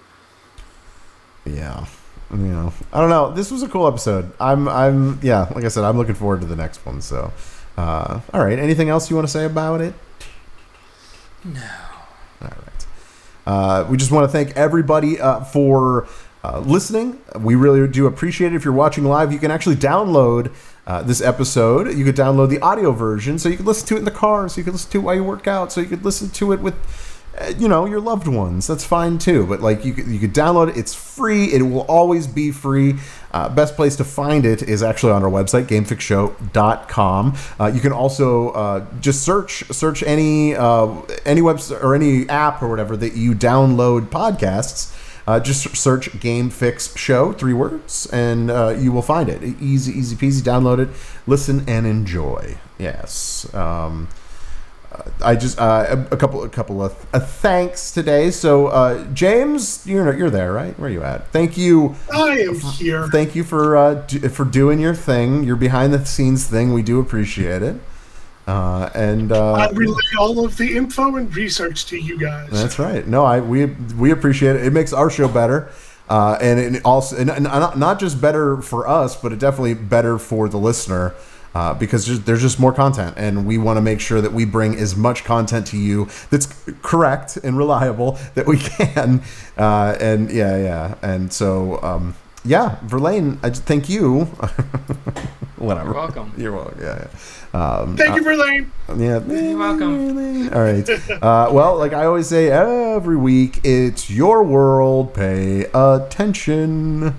Yeah. You know, I don't know. This was a cool episode. I'm I'm yeah. Like I said, I'm looking forward to the next one. So. Uh, all right. Anything else you want to say about it? No. All right. Uh, we just want to thank everybody uh, for uh, listening. We really do appreciate it. If you're watching live, you can actually download uh, this episode. You could download the audio version, so you can listen to it in the car, so you can listen to it while you work out, so you could listen to it with, uh, you know, your loved ones. That's fine too. But like, you could, you could download it. It's free. It will always be free. Uh, best place to find it is actually on our website, game fix show dot com. Uh, you can also uh, just search search any uh, any website or any app or whatever that you download podcasts. Uh, just search Game Fix Show, three words, and uh, you will find it. Easy, easy peasy. Download it, listen, and enjoy. Yes. Um, I just uh, a couple a couple of uh, thanks today. So uh, James, you're you're there, right? Where are you at? Thank you. I am for, here. Thank you for uh, do, for doing your thing, your behind the scenes thing. We do appreciate it. Uh, and uh, I relay all of the info and research to you guys. That's right. No, I we we appreciate it. It makes our show better, uh, and it also and, and not not just better for us, but it definitely better for the listener. Uh, because there's, there's just more content, and we want to make sure that we bring as much content to you that's correct and reliable that we can. Uh, and yeah, yeah. And so, um, yeah, Verlaine, I just thank you. Whatever. You're welcome. You're welcome. Yeah, yeah. Um, Thank you, uh, Verlaine. Yeah. You're welcome. All right. Uh, well, like I always say every week, it's your world. Pay attention.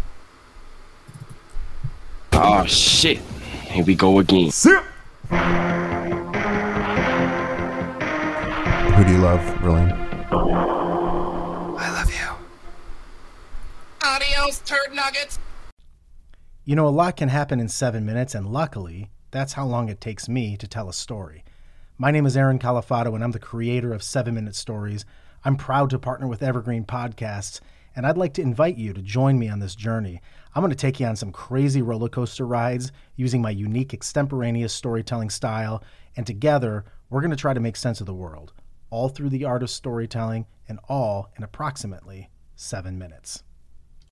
Oh, shit. Here we go again. See ya. Who do you love, Verlaine? I love you. Adios, turd nuggets. You know, a lot can happen in seven minutes, and luckily, that's how long it takes me to tell a story. My name is Aaron Califato, and I'm the creator of seven minute Stories. I'm proud to partner with Evergreen Podcasts, and I'd like to invite you to join me on this journey. I'm going to take you on some crazy roller coaster rides using my unique extemporaneous storytelling style, and together, we're going to try to make sense of the world, all through the art of storytelling, and all in approximately seven minutes.